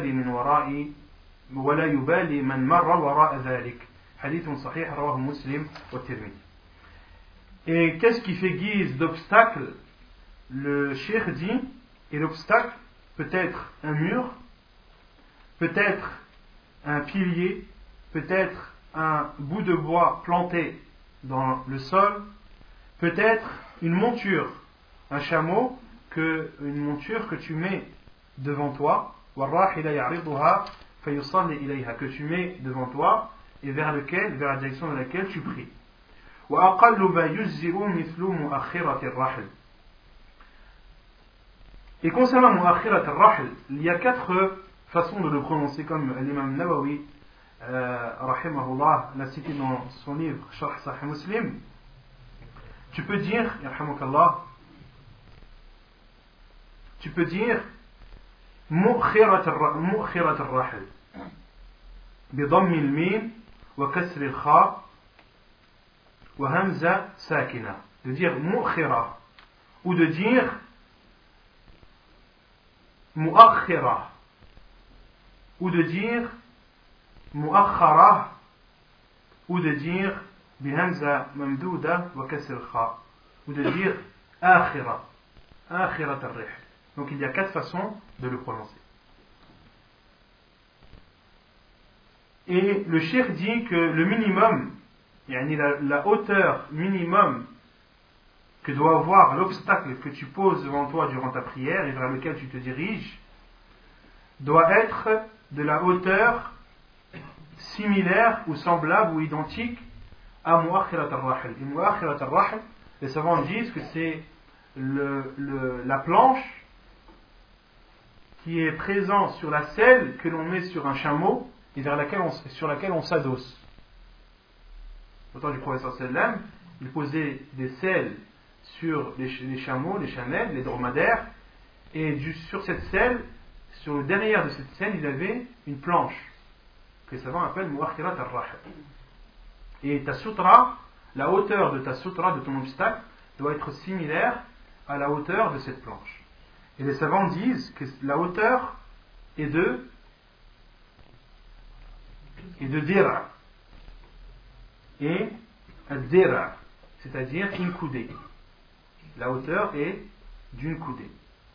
Speaker 1: يبالي من مر وراء ذلك. Hadith sahih rawahu Muslim wa Tirmidhi. Et qu'est-ce qui fait guise d'obstacle? Le cheikh dit, et l'obstacle peut être un mur, peut être un pilier, peut être un bout de bois planté dans le sol, peut être une monture, un chameau, une monture que tu mets devant toi, que tu mets devant toi et vers la direction de laquelle tu pries. Et concernant mu'akhirat al-rahl, il y a 4 façons de le prononcer, comme l'imam Nawawi rahimahullah l'a cité dans son livre Sharh Sahih Muslim. Tu peux dire yarhamukallah, tu peux dire مؤخرة الرحل بضم الميم وكسر الخاء وهمزة ساكنة, de dire مؤخرة ou de dire مؤخرة ou de dire مؤخرة ou de dire بهمزة ممدودة وكسر الخاء ou de dire آخرة الرحل. Donc il y a 4 façons de le prononcer. Et le cheikh dit que le minimum, la hauteur minimum que doit avoir l'obstacle que tu poses devant toi durant ta prière et vers lequel tu te diriges, doit être de la hauteur similaire ou semblable ou identique à Mu'akhirat al-Rahl. Et Mu'akhirat al-Rahl, les savants disent que c'est la planche qui est présente sur la selle que l'on met sur un chameau et sur laquelle on s'adosse. Au temps du professeur sallam, il posait des selles sur les chameaux, les chamelles, les dromadaires, et sur cette selle, sur le derrière de cette selle, il avait une planche que les savants appellent Mu'akhirat al-Rahl. Et ta sutra, la hauteur de ta sutra, de ton obstacle, doit être similaire à la hauteur de cette planche. Et les savants disent que la hauteur est de dira et dira, c'est-à-dire une coudée. La hauteur est d'une coudée.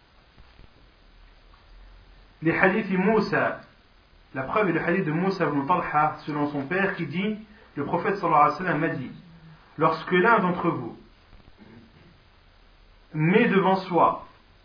Speaker 1: Les hadiths Moussa, la preuve est le hadith de Moussa ibn Talha selon son père qui dit, le prophète sallallahu alayhi wa sallam m'a dit, lorsque l'un d'entre vous met devant soi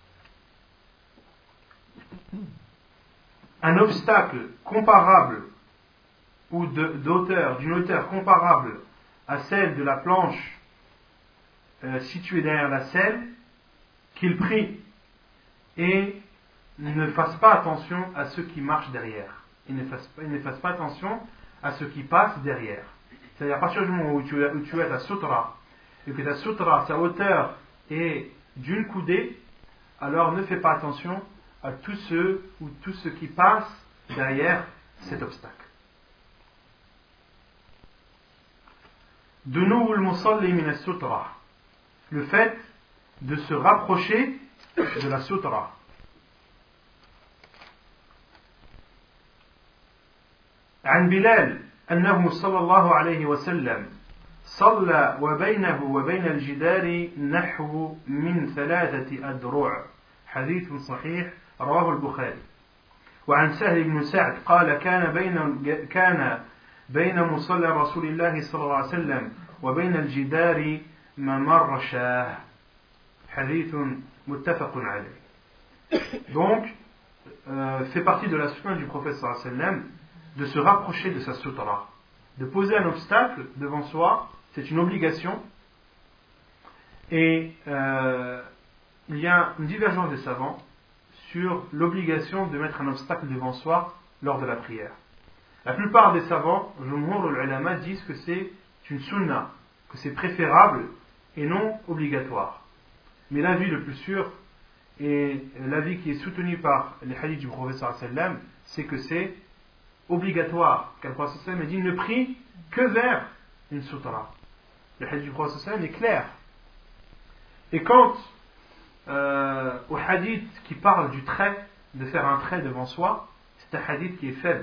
Speaker 1: un obstacle comparable ou d'une hauteur comparable à celle de la planche située derrière la selle, qu'il prie et ne fasse pas attention à ceux qui marchent derrière. Il ne fasse pas attention à ceux qui passent derrière. C'est-à-dire à partir du moment où tu as ta sutra et que ta sutra, sa hauteur est d'une coudée, alors ne fais pas attention à tous ceux ou tout ce qui passe derrière cet obstacle. Dunou al-musalli min as-sutra, le fait de se rapprocher de la sutra. عن بلال أنه صلى الله عليه وسلم صلى وبينه وبين الجدار نحو من 3 أذرع حديث صحيح رواه البخاري. وعن سهل بن سعد قال كان بين مصلى رسول الله صلى الله عليه وسلم وبين الجدار ممر شاه حديث متفق عليه. Donc fait partie de la sunna du prophète sallallahu alayhi wa sallam de se rapprocher de sa sutra, de poser un obstacle devant soi, c'est une obligation. Et il y a une divergence des savants sur l'obligation de mettre un obstacle devant soi lors de la prière. La plupart des savants, Jumhur al-Ulama, disent que c'est une sunna, que c'est préférable et non obligatoire. Mais l'avis le plus sûr et l'avis qui est soutenu par les hadiths du prophète sallallahu alayhi wa sallam, c'est que c'est obligatoire, car le prophète sallallahu alayhi wa sallam dit ne prie que vers une sutra. Le hadith du prophète sallallahu alayhi wa sallam est clair. Et quant au hadith qui parle du trait, de faire un trait devant soi, c'est un hadith qui est faible.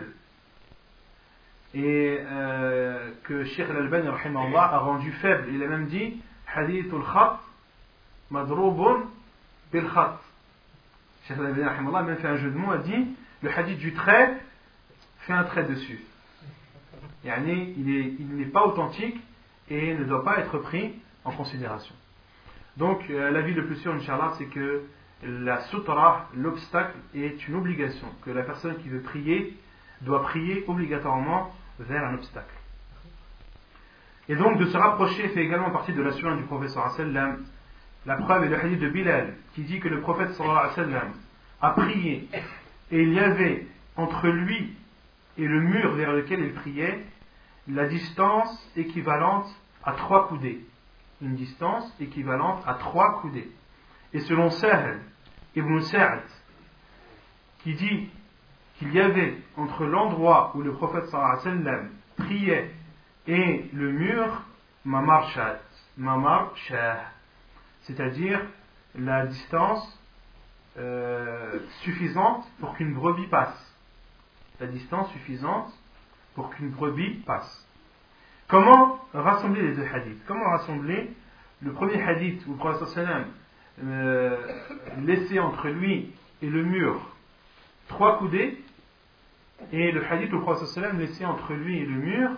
Speaker 1: Et que Cheikh al-Albani rahimahullah a rendu faible. Il a même dit hadith al-khat madroubun bil khat. Cheikh al-Albani rahimahullah a même fait un jeu de mots, a dit le hadith du trait fait un trait dessus. Yani, il n'est pas authentique et ne doit pas être pris en considération. Donc l'avis le plus sûr, Inch'Allah, c'est que la sutra, l'obstacle, est une obligation, que la personne qui veut prier doit prier obligatoirement vers un obstacle. Et donc de se rapprocher fait également partie de la sunna du prophète sallallahu alayhi wa sallam. La preuve est le hadith de Bilal qui dit que le prophète sallallahu alayhi wa sallam a prié et il y avait entre lui et le mur vers lequel il priait la distance équivalente à 3 coudées. Une distance équivalente à 3 coudées. Et selon Sahl ibn Sa'd, qui dit qu'il y avait entre l'endroit où le prophète sallallahu alayhi wa sallam priait et le mur mamar shah, c'est-à-dire la distance suffisante pour qu'une brebis passe. La distance suffisante pour qu'une brebis passe. Comment rassembler les deux hadiths? Comment rassembler le premier hadith où le prophète sallallahu alayhi wa sallam laissait entre lui et le mur 3 coudées, et le hadith où le prophète sallallahu alayhi wa sallam laissait entre lui et le mur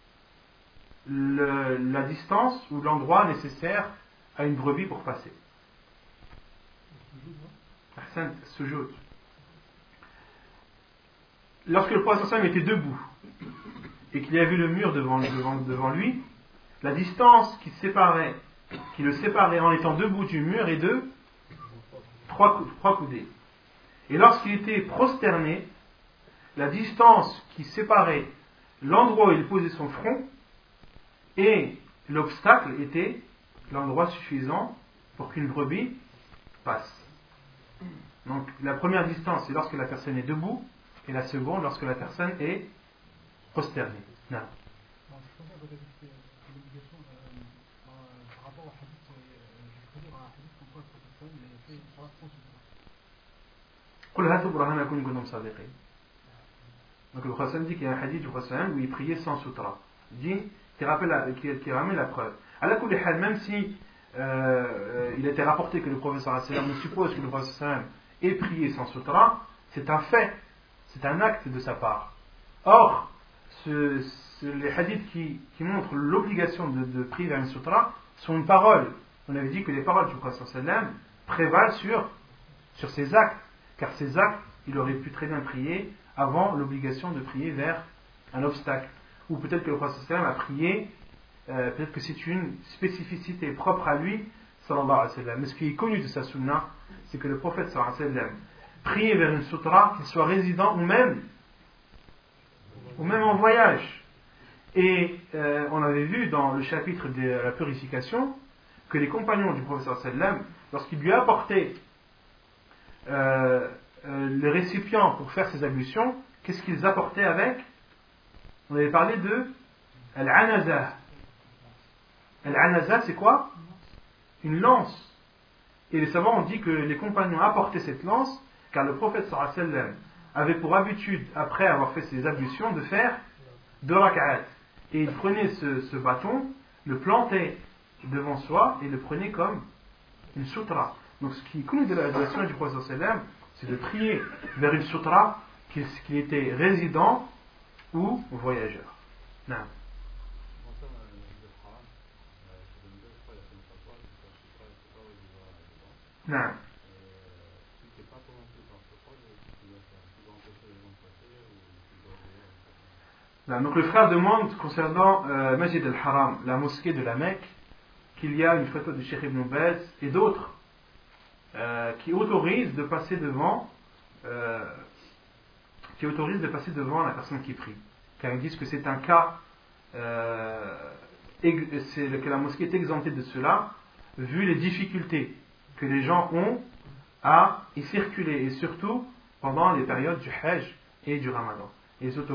Speaker 1: la distance ou l'endroit nécessaire à une brebis pour passer. Ahsan, sujoud. Lorsque le prophète sallallahu alayhi wa sallam était debout et qu'il y avait le mur devant lui, la distance qui le séparait en étant debout du mur est de 3 coudées. Et lorsqu'il était prosterné, la distance qui séparait l'endroit où il posait son front et l'obstacle était l'endroit suffisant pour qu'une brebis passe. Donc la première distance, c'est lorsque la personne est debout, et la seconde lorsque la personne est prosternée. Non. Donc le Prophète dit qu'il y a un hadith du Prophète où il priait sans sutra. Il dit qui ramène la preuve. À la kulihal, même si il a été rapporté que le Prophète sallallahu alayhi wa sallam suppose que le Prophète sallallahu alayhi wa sallam ait prié sans sutra, c'est un fait, c'est un acte de sa part. Or, les hadiths qui montrent l'obligation de prier vers une sutra sont une parole. On avait dit que les paroles du Prophète sallallahu alayhi wa sallam prévalent sur ses actes, car ces actes, il aurait pu très bien prier avant l'obligation de prier vers un obstacle. Ou peut-être que le Prophète sallallahu alayhi wa sallam a prié, peut-être que c'est une spécificité propre à lui, sallallahu alayhi wa sallam. Mais ce qui est connu de sa sunna, c'est que le Prophète sallallahu alayhi wa sallam priait vers une sutra, qu'il soit résident ou même en voyage. Et on avait vu dans le chapitre de la purification que les compagnons du Prophète sallallahu alayhi wa sallam, lorsqu'ils lui apportaient les récipients pour faire ces ablutions, qu'est-ce qu'ils apportaient avec? On avait parlé de Al-Anazah. Al-Anazah, c'est quoi? Une lance. Et les savants ont dit que les compagnons apportaient cette lance, car le prophète sallallahu alayhi wa sallam avait pour habitude, après avoir fait ses ablutions, de faire 2 rak'at. Et il prenait ce bâton, le plantait devant soi et le prenait comme une sutra. Donc ce qui est connu de la sunna du prophète sallallahu alayhi wa sallam, c'est de prier vers une sutra qui était résident ou voyageur. Non. Non. Donc le frère demande concernant Masjid al-Haram, la mosquée de la Mecque, qu'il y a une photo de Cheikh Ibn Baz et d'autres qui autorisent de passer devant la personne qui prie, car ils disent que c'est un cas que la mosquée est exemptée de cela vu les difficultés que les gens ont à y circuler, et surtout pendant les périodes du Hajj et du Ramadan. Et ils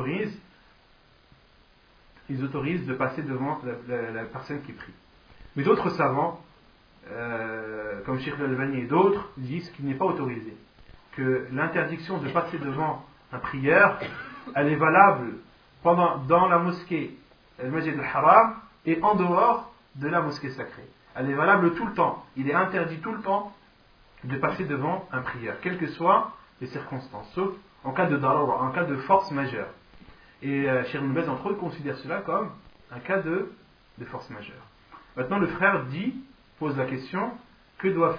Speaker 1: autorisent de passer devant la personne qui prie. Mais d'autres savants, comme Cheikh Al-Albani et d'autres, disent qu'il n'est pas autorisé, que l'interdiction de passer devant un prieur, elle est valable dans la mosquée Al-Masjid al-Haram et en dehors de la mosquée sacrée. Elle est valable tout le temps. Il est interdit tout le temps de passer devant un prieur, quelles que soient les circonstances, sauf en cas de darura, en cas de force majeure. Et Cheikh Ibn Baz, entre autres, considère cela comme un cas de force majeure. Maintenant, le frère pose la question, que doit-on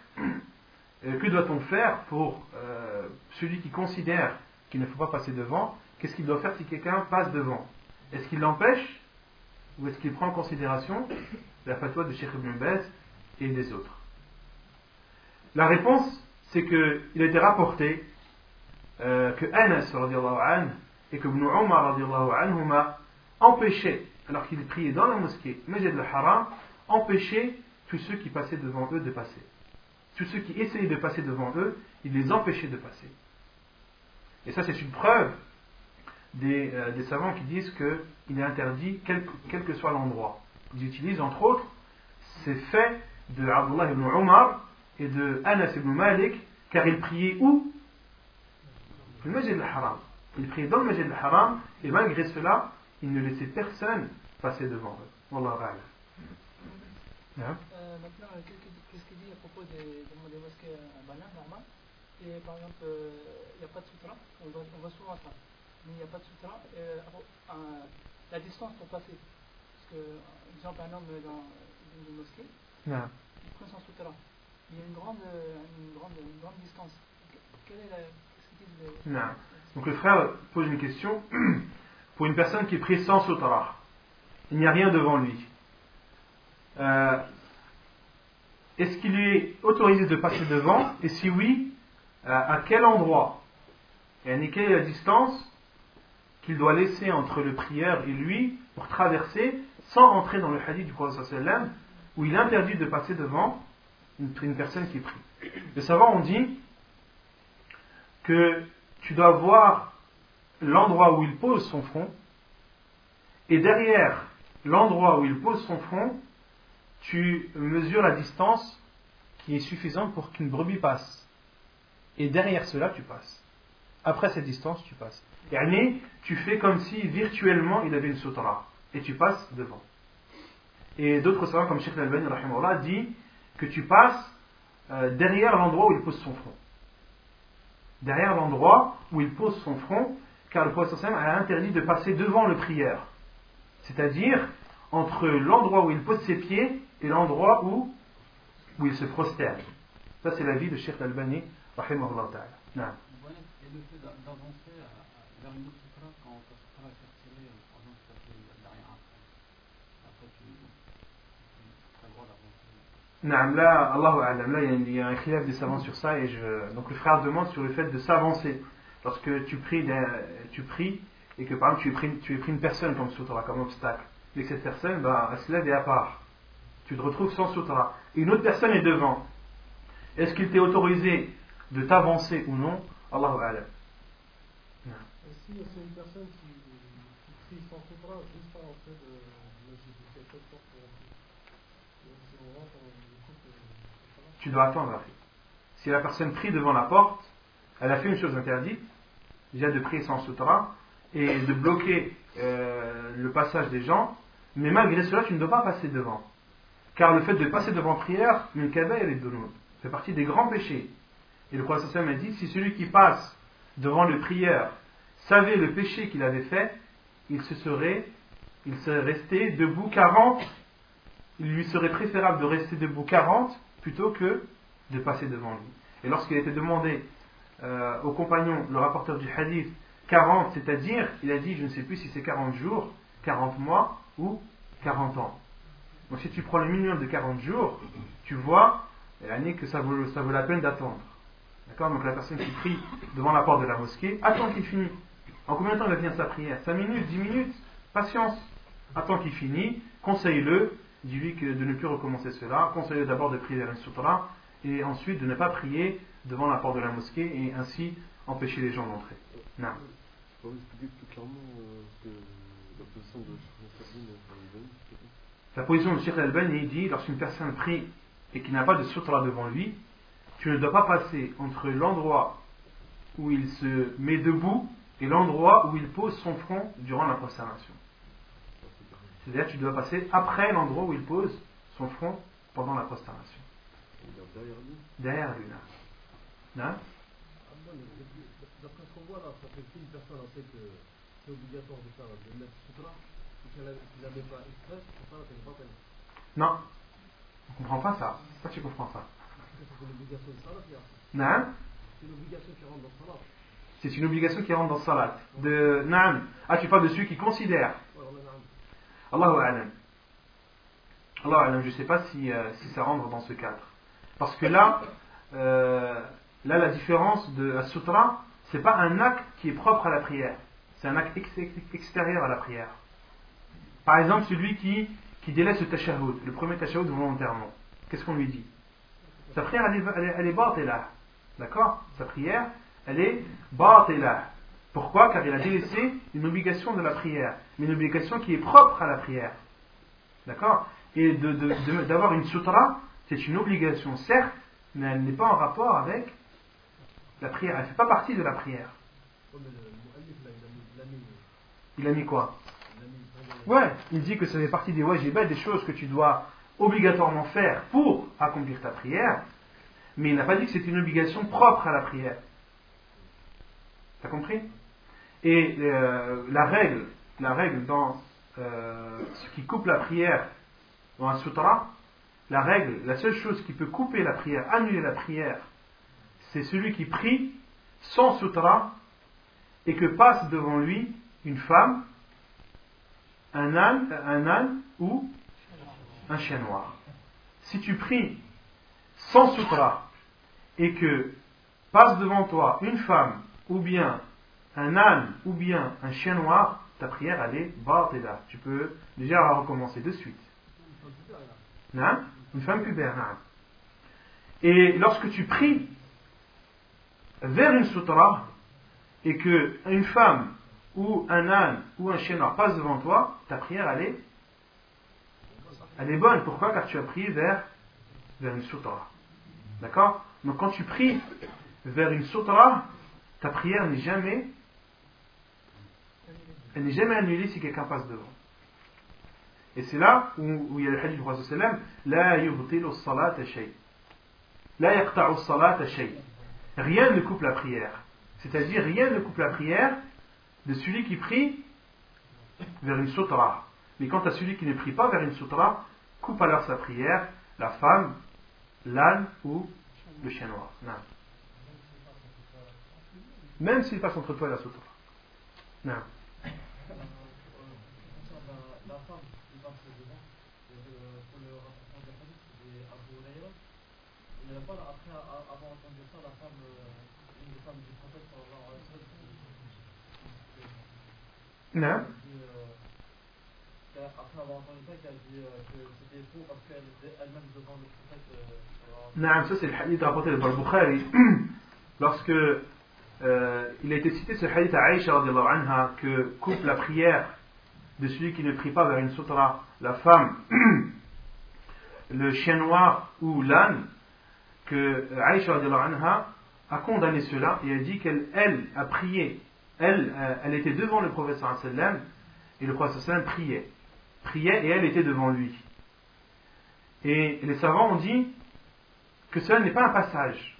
Speaker 1: faire pour celui qui considère qu'il ne faut pas passer devant? Qu'est-ce qu'il doit faire si quelqu'un passe devant? Est-ce qu'il l'empêche ou est-ce qu'il prend en considération la fatwa de Cheikh Ibn Baz et des autres? La réponse, c'est qu'il a été rapporté que Anas radiallahu anhu et que Ibn Umar radiallahu anhuma empêchaient, alors qu'ils priaient dans la mosquée Masjid al-Haram, empêchaient tous ceux qui passaient devant eux de passer. Tous ceux qui essayaient de passer devant eux, ils les empêchaient de passer. Et ça, c'est une preuve des savants qui disent qu'il est interdit quel que soit l'endroit. Ils utilisent entre autres ces faits de Abdullah ibn Umar et de Anas ibn Malik, car ils priaient où? Le Masjid al-Haram. Ils priaient dans le Masjid al-Haram et malgré cela, ils ne laissaient personne passer devant eux. Wallahu a'lam.
Speaker 4: Maintenant, qu'est-ce qu'il dit à propos des mosquées banales, normales? Et par exemple, il n'y a pas de sutra, on voit souvent ça, mais il n'y a pas de sutra. La distance pour passer, parce que, par exemple, un homme dans une mosquée, il prend son sutra. Il y a une grande distance. Qu'est-ce qu'il dit
Speaker 1: Donc le frère pose une question. Pour une personne qui prie sans sutra, il n'y a rien devant lui. Est-ce qu'il lui est autorisé de passer devant? Et si oui, à quel endroit? Et quelle est la distance qu'il doit laisser entre le prieur et lui pour traverser sans rentrer dans le hadith du prophète sallallahu alayhi wa sallam où il est interdit de passer devant une personne qui prie? Les savants ont dit que tu dois voir l'endroit où il pose son front, et derrière l'endroit où il pose son front, tu mesures la distance qui est suffisante pour qu'une brebis passe. Et derrière cela, tu passes. Après cette distance, tu passes. Yani, tu fais comme si virtuellement il avait une sutra, et tu passes devant. Et d'autres savants comme Cheikh Al-Albani rahimahullah dit que tu passes derrière l'endroit où il pose son front. Derrière l'endroit où il pose son front, car le prophète sallallahu alayhi wa sallam a interdit de passer devant le prieur. C'est-à-dire entre l'endroit où il pose ses pieds et l'endroit où il se prosterne. Ça, c'est l'avis de Cheikh Al-Albani rahimahullah ta'ala.
Speaker 5: Et le fait d'avancer vers une autre sutra, quand ta sutra est retirée, par exemple, tu t'appelles derrière après tu as le droit d'avancer.
Speaker 1: Là, Allahu a'lam, là il y a un khilaf des savants sur ça, donc le frère demande sur le fait de s'avancer. Lorsque tu pries et que par exemple tu es pris une personne comme sutra, comme obstacle, mais que cette personne, elle se lève et à part. Tu te retrouves sans sutra. Et une autre personne est devant. Est-ce qu'il t'est autorisé de t'avancer ou non? Allahu a'lam.
Speaker 2: Si c'est une personne qui prie sans sutra, juste pas en fait de quelle sorte pour si on rentre, on écoute.
Speaker 1: Tu dois attendre. Si la personne prie devant la porte, elle a fait une chose interdite, déjà de prier sans sutra et de bloquer le passage des gens, mais malgré cela, tu ne dois pas passer devant. Car le fait de passer devant prière, min kabaïr ad-dunub, fait partie des grands péchés. Et le prophète sallallahu alayhi wa sallam a dit, si celui qui passe devant le prieur savait le péché qu'il avait fait, il serait resté debout 40, il lui serait préférable de rester debout 40 plutôt que de passer devant lui. Et lorsqu'il a été demandé au compagnon, le rapporteur du hadith, 40, c'est-à-dire, il a dit, je ne sais plus si c'est 40 jours, 40 mois ou 40 ans. Donc si tu prends le minimum de 40 jours, tu vois que ça vaut la peine d'attendre. D'accord? Donc la personne qui prie devant la porte de la mosquée, attend qu'il finisse. En combien de temps va finir sa prière? 5 minutes, 10 minutes? Patience. Attends qu'il finisse, conseille-le, dis-lui de ne plus recommencer cela, conseille-le d'abord de prier vers une sutra, et ensuite de ne pas prier devant la porte de la mosquée, et ainsi empêcher les gens d'entrer. Non.
Speaker 6: Vous pouvez expliquer plus clairement la position de
Speaker 1: La position de Cheikh Al-Albani dit, lorsqu'une personne prie et qu'il n'a pas de sutra devant lui, tu ne dois pas passer entre l'endroit où il se met debout et l'endroit où il pose son front durant la prosternation. C'est-à-dire tu dois passer après l'endroit où il pose son front pendant la prosternation. Derrière lui. Là.
Speaker 2: D'après ce qu'on voit là, ça fait qu'une personne en fait que c'est obligatoire de faire de mettre sutra, et qu'elle n'avait pas express, pour ça qu'elle n'est pas peine.
Speaker 1: Non, on ne comprend pas ça. Pourquoi tu comprends ça?
Speaker 2: C'est une obligation de salat,
Speaker 1: Non.
Speaker 2: C'est une obligation qui rentre dans salat.
Speaker 1: C'est une obligation qui rentre dans salat. Ah, tu parles de celui qui considère. Allahu a'lam. Allahu a'lam, je ne sais pas si ça rentre dans ce cadre. Parce que là, la différence de la sutra, c'est pas un acte qui est propre à la prière. C'est un acte extérieur à la prière. Par exemple, celui qui délaisse le tashahhud, le premier tashahhud volontairement. Qu'est-ce qu'on lui dit? Sa prière, elle est batila. D'accord? Sa prière, elle est batila. Pourquoi? Car il a délaissé une obligation de la prière. Mais une obligation qui est propre à la prière. D'accord? Et d'avoir une sutra, c'est une obligation, certes, mais elle n'est pas en rapport avec la prière. Elle ne fait pas partie de la prière. Il a mis quoi? Ouais, il dit que ça fait partie des wajibat, des choses que tu dois obligatoirement faire pour accomplir ta prière, mais il n'a pas dit que c'est une obligation propre à la prière. T'as compris? Et la règle dans ce qui coupe la prière dans un sutra, la seule chose qui peut couper la prière, annuler la prière, c'est celui qui prie sans sutra et que passe devant lui une femme, un âne ou un chien noir. Si tu pries sans sutra et que passe devant toi une femme ou bien un âne ou bien un chien noir, ta prière elle est batila. Tu peux déjà la recommencer de suite. Non? Une femme pubère. Non. Et lorsque tu pries vers une sutra et que une femme ou un âne ou un chien noir passe devant toi, ta prière elle est bonne. Pourquoi? Car tu as prié vers une sutra. D'accord? Donc quand tu pries vers une sutra, ta prière n'est jamais annulée si quelqu'un passe devant. Et c'est là où il y a le hadith du Prophète sallam, la yubtilu as-salata shay. La yaqta'u as-salata shay. Rien ne coupe la prière. C'est-à-dire rien ne coupe la prière de celui qui prie vers une sutra. Mais quant à celui qui ne prie pas vers une sutra, coupe alors sa prière, la femme, l'âne ou le chien noir. Non. Même s'il passe entre toi et la sutra. Non.
Speaker 2: La femme qui passe devant, pour le rapprochement de la famille, c'est Abu Huraira. Il n'y a pas, après avoir entendu ça, la femme, une des femmes du prophète,
Speaker 1: Non.
Speaker 2: Après avoir entendu ça, qui a dit que c'était faux parce qu'elle était elle-même devant le prophète.
Speaker 1: Non, ça c'est le hadith rapporté par Bukhari. Lorsque il a été cité ce hadith à Aïcha radiallahu anha que coupe la prière de celui qui ne prie pas vers une sutra, la femme, le chien noir ou l'âne, que Aïcha radiallahu anha a condamné cela et a dit qu'elle a prié, elle était devant le prophète sallallahu alayhi wa sallam et le prophète sallallahu alayhi wa sallam priait et elle était devant lui. Et les savants ont dit que cela n'est pas un passage.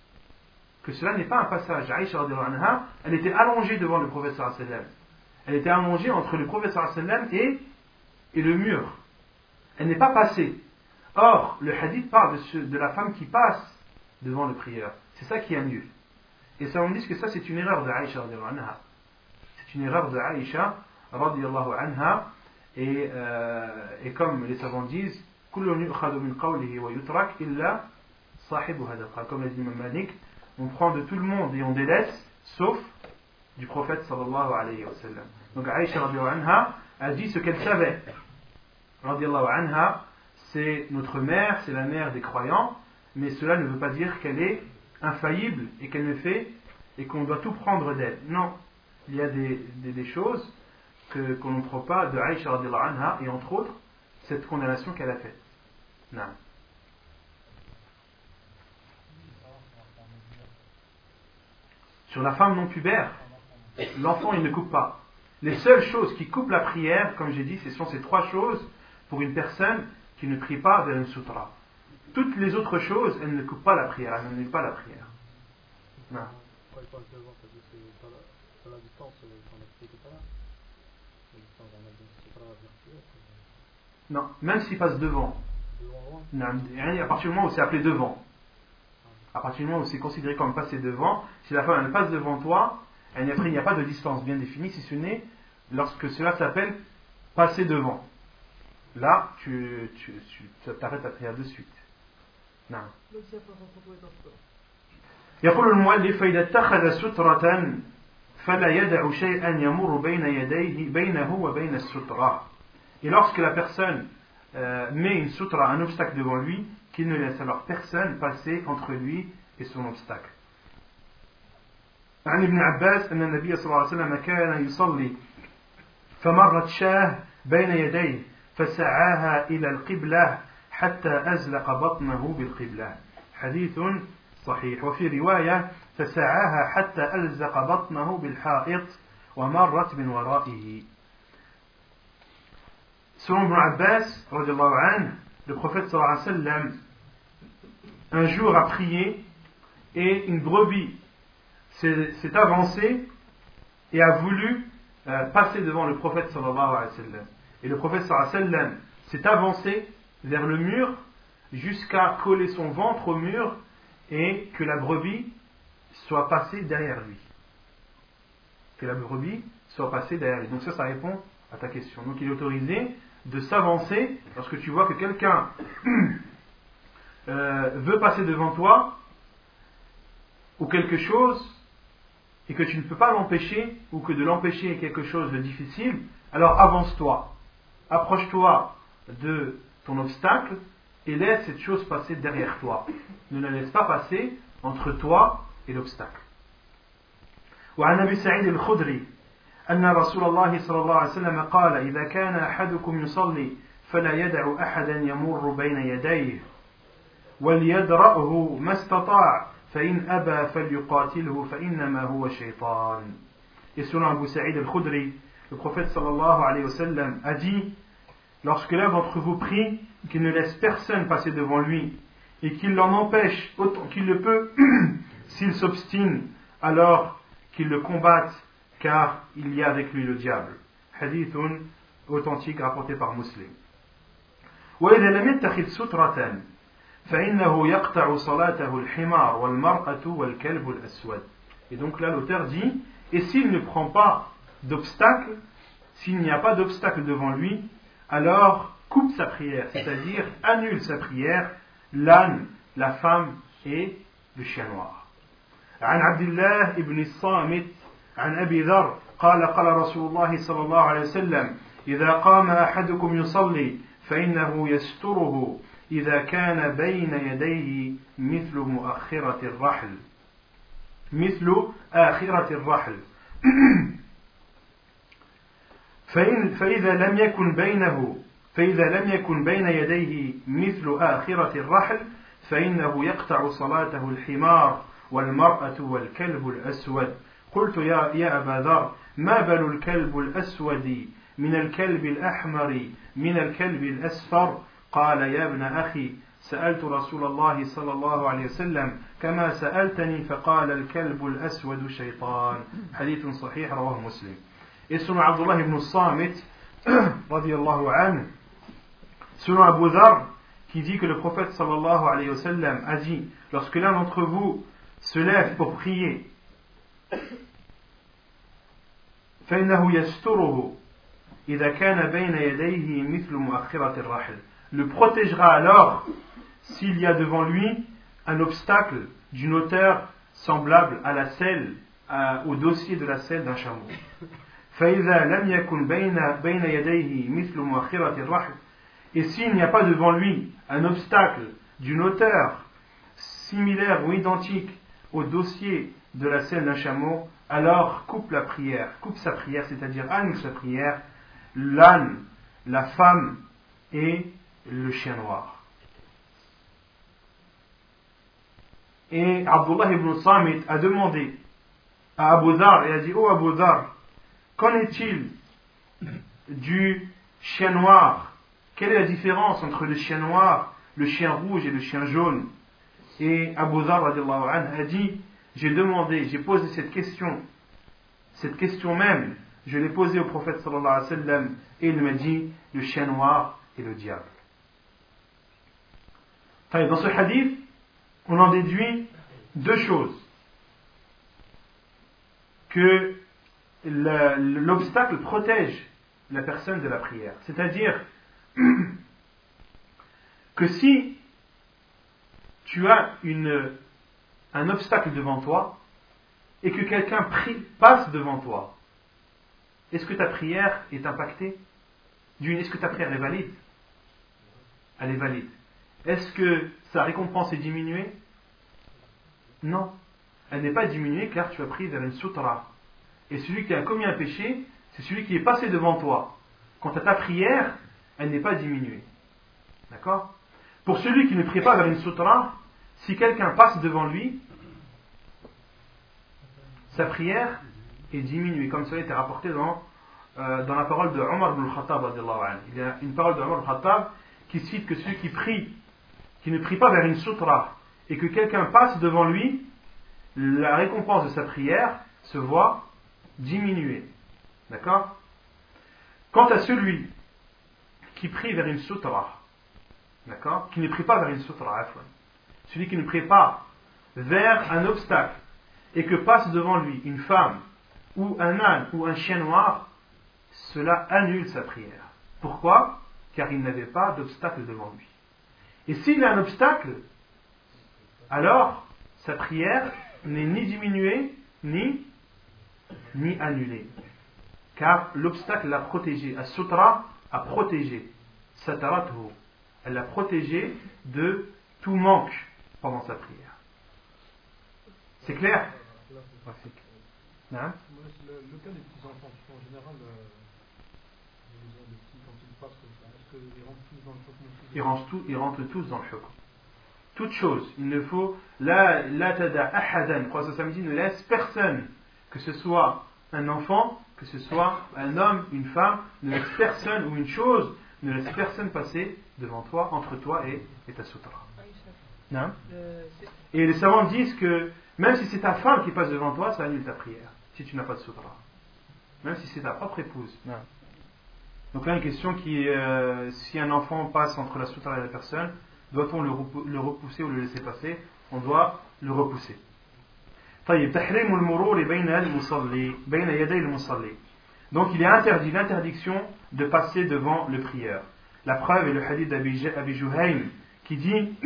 Speaker 1: Aïcha radiallahu anha, elle était allongée devant le prophète sallallahu alayhi wa sallam. Elle était allongée entre le prophète sallallahu alayhi wa sallam et le mur. Elle n'est pas passée. Or, le hadith parle de la femme qui passe devant le prieur. C'est ça qui est nul. Et ça, on dit que ça, c'est une erreur de Aïcha radiallahu anha. C'est une erreur de Aïcha radiallahu anha. Et comme les savants disent, comme l'a dit Imam Malik, on prend de tout le monde et on délaisse, sauf du prophète sallallahu alayhi wa sallam. Donc Aïcha radiallahu anha a dit ce qu'elle savait. Radiallahu anha, c'est notre mère, c'est la mère des croyants, mais cela ne veut pas dire qu'elle est infaillible et qu'elle ne fait et qu'on doit tout prendre d'elle. Non, il y a des choses qu'on ne prend pas de Aïcha radiallahu anha, et entre autres cette condamnation qu'elle a faite. Non. Sur la femme non pubère, l'enfant il ne coupe pas. Les seules choses qui coupent la prière, comme j'ai dit, ce sont ces trois choses pour une personne qui ne prie pas vers une sutra. Toutes les autres choses, elles ne coupent pas la prière, elles n'annulent pas la prière. Non. Non, même s'il passe devant. Non, à partir du moment où c'est appelé devant. À partir du moment où c'est considéré comme passer devant, si la femme elle passe devant toi, après il n'y a pas de distance bien définie, si ce n'est lorsque cela s'appelle passer devant. Là, tu t'arrêtes ta prière de suite. Non. يقول المؤلف فإذا اتخذ سترة فلا يدع شيئا يمر بين يديه بينه وبين السترة. Et lorsque la personne met une sutra, un obstacle devant lui, qu'il ne laisse alors personne passer entre lui et son obstacle. عن ابن عباس أن النبي صلى الله عليه وسلم كان يصلي فمرت شاة بين يديه فسعاها إلى القبلة حتى أزلق بطنه بالقبلة. حديث صحيح. وفي رواية فسعاها حتى ألزق بطنه بالحائط ومرت من ورائه. Selon Ibn Abbas, le prophète sallallahu alayhi wa sallam, un jour a prié et une brebis s'est avancée et a voulu passer devant le prophète sallallahu alayhi wa sallam. Et le prophète sallallahu alayhi wa sallam s'est avancé vers le mur jusqu'à coller son ventre au mur et que la brebis soit passée derrière lui. Donc ça répond à ta question. Donc il est autorisé de s'avancer lorsque tu vois que quelqu'un veut passer devant toi ou quelque chose et que tu ne peux pas l'empêcher ou que de l'empêcher est quelque chose de difficile, alors avance-toi, approche-toi de ton obstacle et laisse cette chose passer derrière toi. Ne la laisse pas passer entre toi et l'obstacle. وعن أبي سعيد الخدري أن رسول الله صلى الله عليه وسلم قال إذا كان أحدكم يصلي فلا يدع أحدا يمر بين يديه وليدرأه ما استطاع فإن أبى فليقاتله فإنما هو شيطان. Et selon Abu Sa'id al-Khudri, le prophète sallallahu alayhi wa sallam a dit, lorsque l'un d'entre vous prie, qu'il ne laisse personne passer devant lui et qu'il l'en empêche autant qu'il le peut, s'il s'obstine, alors qu'il le combatte, car il y a avec lui le diable. Hadith authentique rapporté par Muslim. وإذا لم يتخذ سترة فإنه يقطع صلاته الحمار والمرأة والكلب الأسود. Et donc là l'auteur dit, et s'il ne prend pas d'obstacle, s'il n'y a pas d'obstacle devant lui, alors coupe sa prière, c'est-à-dire annule sa prière, l'âne, la femme et le chien noir. عن عبد الله بن الصامت عن أبي ذر قال قال رسول الله صلى الله عليه وسلم إذا قام أحدكم يصلي فإنه يستره إذا كان بين يديه مثل مؤخرة الرحل. مثل آخرة الرحل فإذا لم يكن بين يديه مثل آخرة الرحل فإنه يقطع صلاته الحمار والمرأة والكلب الأسود. قلت يا أبا ذر ما بال الكلب الأسود من الكلب الأحمر من الكلب الأصفر؟ قال يا ابن أخي سألت رسول الله صلى الله عليه وسلم كما سألتني فقال الكلب الأسود شيطان. حديث صحيح رواه مسلم. Et selon Abdullah ibn Samit radiyallahu anhu, selon Abu Dhar, qui dit que le prophète sallallahu alayhi wa sallam a dit, lorsque l'un d'entre vous se lève pour prier, فإنه يستره إذا كان بين يديه مثل مؤخرة الرحل, le protégera alors s'il y a devant lui un obstacle d'une hauteur semblable à la selle, au dossier de la selle d'un chameau. فإذا لم يكن بين يديه مثل مؤخرة الرحل, et s'il n'y a pas devant lui un obstacle d'une hauteur similaire ou identique au dossier de la selle d'un chameau, alors coupe sa prière, c'est-à-dire annule sa prière, l'âne, la femme et le chien noir. Et Abdullah ibn Samit a demandé à Abu Dhar et a dit: Oh Abu Dhar, qu'en est-il du chien noir? Quelle est la différence entre le chien noir, le chien rouge et le chien jaune? Et Abu Dhar radiallahu anhu a dit: j'ai posé cette question même, je l'ai posée au prophète sallallahu alayhi wa sallam, et il m'a dit: le chien noir et le diable. Dans ce hadith, on en déduit deux choses. Que l'obstacle protège la personne de la prière. C'est-à-dire que si tu as un obstacle devant toi et que quelqu'un passe devant toi, est-ce que ta prière est impactée? Est-ce que ta prière est valide? Elle est valide. Est-ce que sa récompense est diminuée? Non. Elle n'est pas diminuée car tu as pris vers une sutra. Et celui qui a commis un péché, c'est celui qui est passé devant toi. Quant à ta prière, elle n'est pas diminuée. D'accord? Pour celui qui ne prie pas vers une sutra, si quelqu'un passe devant lui, sa prière est diminuée. Comme cela a été rapporté dans la parole de Omar ibn al-Khattab. Il y a une parole de Omar ibn al-Khattab qui cite que celui qui ne prie pas vers une sutra, et que quelqu'un passe devant lui, la récompense de sa prière se voit diminuer. D'accord? Quant à celui qui prie vers une sutra, d'accord? Qui ne prie pas vers une sutra, celui qui ne prie pas vers un obstacle et que passe devant lui une femme ou un âne ou un chien noir, cela annule sa prière. Pourquoi? Car il n'avait pas d'obstacle devant lui. Et s'il a un obstacle, alors sa prière n'est ni diminuée ni annulée. Car l'obstacle l'a protégé. As-sutra a protégé. Satarathu. Elle l'a protégé de tout manque pendant sa prière. C'est clair?
Speaker 2: Le cas des petits enfants, en général, les petits, quand ils passent comme ça, est-ce qu'ils rentrent tous dans le hukm?
Speaker 1: Ils rentrent tous dans le hukm. Toute chose, il ne faut la tada ahadan, samedi, ne laisse personne, que ce soit un enfant, que ce soit un homme, une femme, ne laisse personne, ou une chose, ne laisse personne passer devant toi, entre toi et ta sutra. Non? Et les savants disent que même si c'est ta femme qui passe devant toi, ça annule ta prière, si tu n'as pas de sutra. Même si c'est ta propre épouse. Non. Donc là, une question qui est, si un enfant passe entre la sutra et la personne, doit-on le repousser ou le laisser passer? On doit le repousser. Donc il est interdit, l'interdiction de passer devant le prieur. La preuve est le hadith d'Abi Juhaym qui dit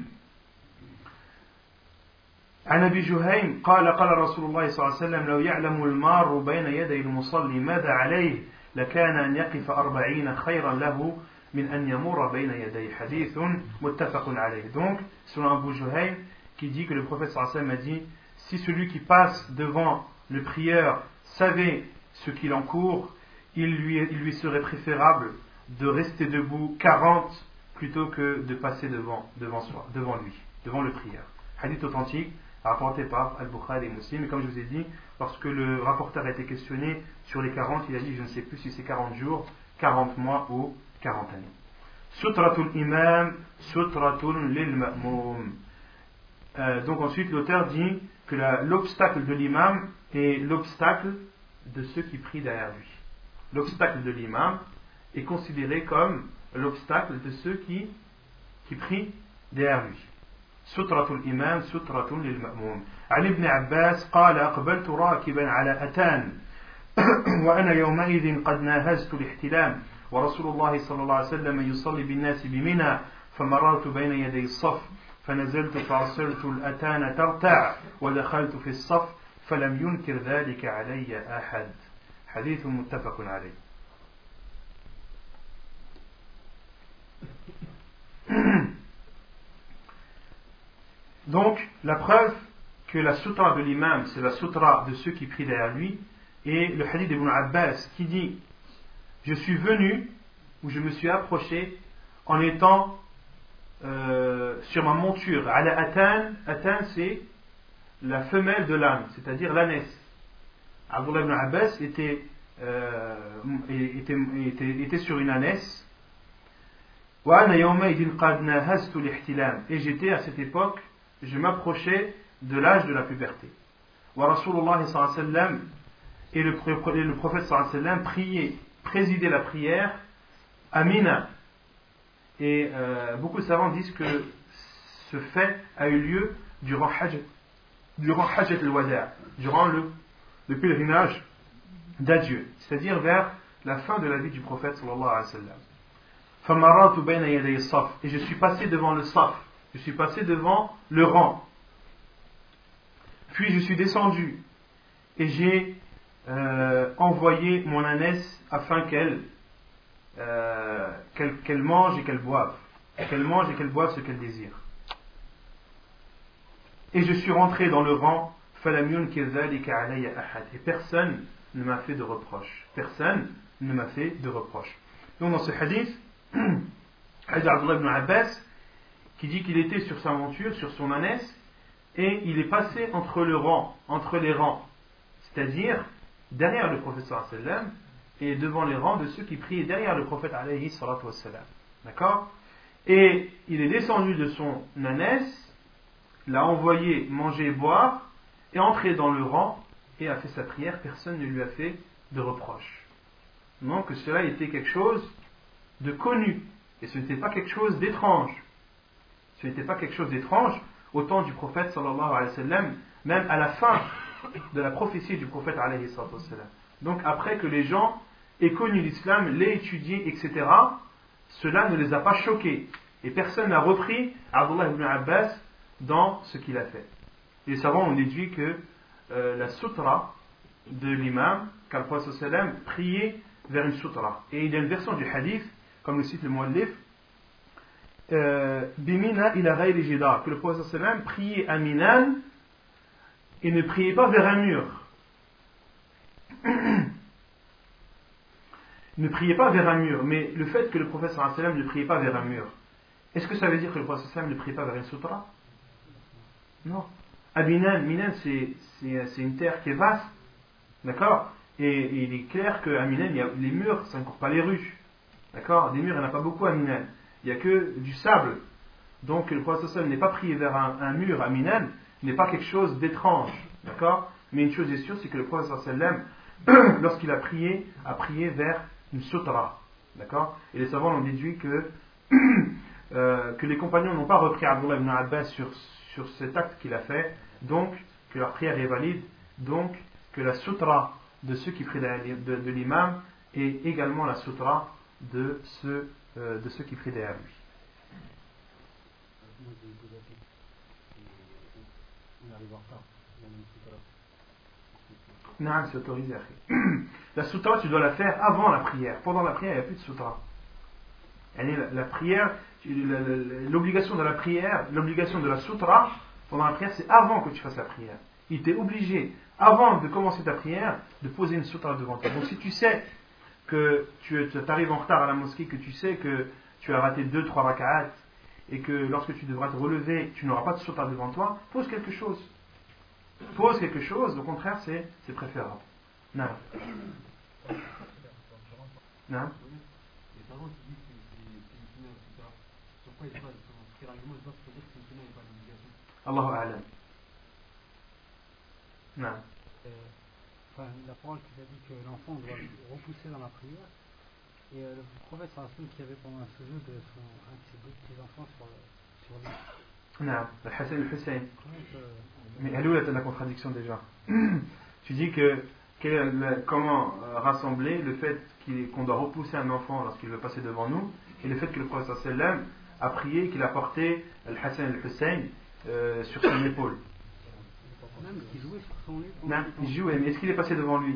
Speaker 1: عن أبي جهيم قال رسول الله صلى الله عليه وسلم لو يعلم المار بين يدي المصلي ماذا عليه لكان أن يقف 40 خيرا له من أن يمر بين يديه حديث متفق عليه. Donc selon Abu Juhaym qui dit que le prophète sallallahu alayhi wa sallam a dit: si celui qui passe devant le prieur savait ce qu'il encourt, il lui serait préférable de rester debout 40 plutôt que de passer devant lui, devant le prieur. Hadith authentique rapporté par Al-Bukhari et Muslim. Et comme je vous ai dit, lorsque le rapporteur a été questionné sur les 40, il a dit je ne sais plus si c'est 40 jours, 40 mois ou 40 années. Sutratul imam, sutratul lil ma'moum. Donc ensuite l'auteur dit que l'obstacle de l'imam est l'obstacle de ceux qui prient derrière lui. L'obstacle de l'imam est considéré comme l'obstacle de ceux qui prient derrière lui. سترة الإمام سترة للمأموم. عن ابن عباس قال أقبلت راكبا على أتان وأنا يومئذ قد ناهزت الاحتلام ورسول الله صلى الله عليه وسلم يصلي بالناس بمنى فمررت بين يدي الصف فنزلت فأرسلت الأتان ترتع ودخلت في الصف فلم ينكر ذلك علي أحد. حديث متفق عليه. Donc, la preuve que la sutra de l'imam, c'est la sutra de ceux qui prient derrière lui, et le hadith d'Ibn Abbas qui dit je suis venu, ou je me suis approché, en étant sur ma monture. Ala atan, atan c'est la femelle de l'âne, c'est-à-dire l'ânesse. Abdullah ibn Abbas était sur une ânesse. Et j'étais à cette époque, je m'approchais de l'âge de la puberté. Et le prophète sallallahu alayhi wa sallam priait, présidait la prière à Mina. Et beaucoup de savants disent que ce fait a eu lieu durant Hajjat al-Wada', durant le pèlerinage d'adieu, c'est-à-dire vers la fin de la vie du prophète sallallahu alayhi wa sallam. Et je suis passé devant le saf, je suis passé devant le rang. Puis je suis descendu et j'ai envoyé mon ânesse afin qu'elle mange et qu'elle boive. Qu'elle mange et qu'elle boive ce qu'elle désire. Et je suis rentré dans le rang. Et personne ne m'a fait de reproche. Personne ne m'a fait de reproche. Donc dans ce hadith, Abdullah ibn Abbas qui dit qu'il était sur sa monture, sur son ânesse, et il est passé entre les rangs, c'est-à-dire derrière le prophète sallallahu alayhi wa sallam et devant les rangs de ceux qui priaient derrière le prophète alayhi salatu wa sallam. D'accord? Et il est descendu de son ânesse, l'a envoyé manger et boire, et entré dans le rang et a fait sa prière. Personne ne lui a fait de reproche. Donc que cela était quelque chose de connu, et ce n'était pas quelque chose d'étrange. Ce n'était pas quelque chose d'étrange au temps du prophète sallallahu alayhi wa sallam, même à la fin de la prophétie du prophète alayhi salatu wa sallam. Donc après que les gens aient connu l'islam, l'aient étudié, etc., cela ne les a pas choqués. Et personne n'a repris Abdullah ibn Abbas dans ce qu'il a fait. Les savants ont déduit que la sutra de l'imam, qu'à le prophète sallallahu alayhi wa sallam priait vers une sutra. Et il y a une version du hadith, comme le cite le muallif, Bimina ila ghayri jidar, que le prophète sallallahu alayhi wa sallam priait à Minan et ne priait pas vers un mur. Ne priait pas vers un mur, mais le fait que le prophète sallallahu alayhi wa sallam ne priait pas vers un mur, est-ce que ça veut dire que le prophète sallallahu alayhi wa sallam ne priait pas vers une sutra? Non. À Minan, c'est une terre qui est vaste, d'accord? Et il est clair qu'à Minan, il y a les murs, ça ne court pas les rues, d'accord? Des murs, il n'y en a pas beaucoup à Minan. Il n'y a que du sable. Donc le prophète sallallahu alayhi wa sallam n'est pas prié vers un mur à Minan, n'est pas quelque chose d'étrange, d'accord? Mais une chose est sûre, c'est que le prophète sallallahu alayhi wa sallam, lorsqu'il a prié vers une sutra, d'accord? Et les savants ont déduit que les compagnons n'ont pas repris Abdullah ibn Abbas sur cet acte qu'il a fait, donc que leur prière est valide, donc que la sutra de ceux qui prient de l'imam est également la sutra de ceux qui prient derrière lui. Non, c'est autorisé. La sutra, tu dois la faire avant la prière. Pendant la prière, il n'y a plus de sutra. La prière, l'obligation de la prière, l'obligation de la sutra pendant la prière, c'est avant que tu fasses la prière. il t'est obligé, avant de commencer ta prière, de poser une sutra devant toi. Donc si tu sais que tu arrives en retard à la mosquée, que tu sais que tu as raté 2-3 raka'at, et que lorsque tu devras te relever, tu n'auras pas de sutra devant toi, pose quelque chose. Pose quelque chose, au contraire, c'est préférable. Non. Non.
Speaker 6: Les parents qui disent que c'est une sunna, etc. Sur quoi ils se basent? Sur quel argument ils se basent pour dire que c'est une sunna et pas une obligation?
Speaker 1: Allahu a'lam. Non.
Speaker 3: Enfin, la parole qui a dit que l'enfant doit repousser dans la prière, et le prophète sallallahu qui avait pendant un sujoud un de ses deux petits-enfants sur lui.
Speaker 1: Non, le Hassan et le Hussein. Mais elle où est la contradiction déjà? Tu dis que comment rassembler le fait qu'on doit repousser un enfant lorsqu'il veut passer devant nous, et le fait que le prophète sallam a prié qu'il a porté le Hassan et le Hussein sur son épaule.
Speaker 3: Même qu'il jouait sur son lit.
Speaker 1: Non, il jouait, mais est-ce qu'il est passé devant lui?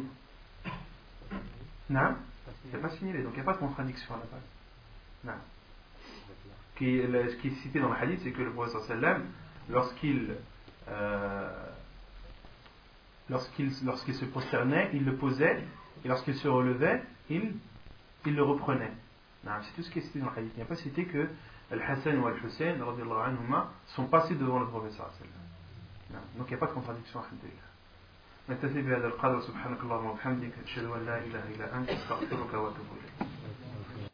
Speaker 1: Non, il n'a pas signalé, donc il n'y a pas de contradiction à la base. Non. Ce qui est cité dans le hadith, c'est que le prophète sallam, lorsqu'il se prosternait, il le posait, et lorsqu'il se relevait, il le reprenait. Non, c'est tout ce qui est cité dans le hadith. Il n'y a pas cité que Al-Hassan ou Al-Hussein sont passés devant le prophète sallam. Donc il n'y a pas de contradiction. نكتفي بهذا القدر سبحانك اللهم وبحمدك أشهد أن لا إله إلا أنت أستغفرك وأتوب إليك.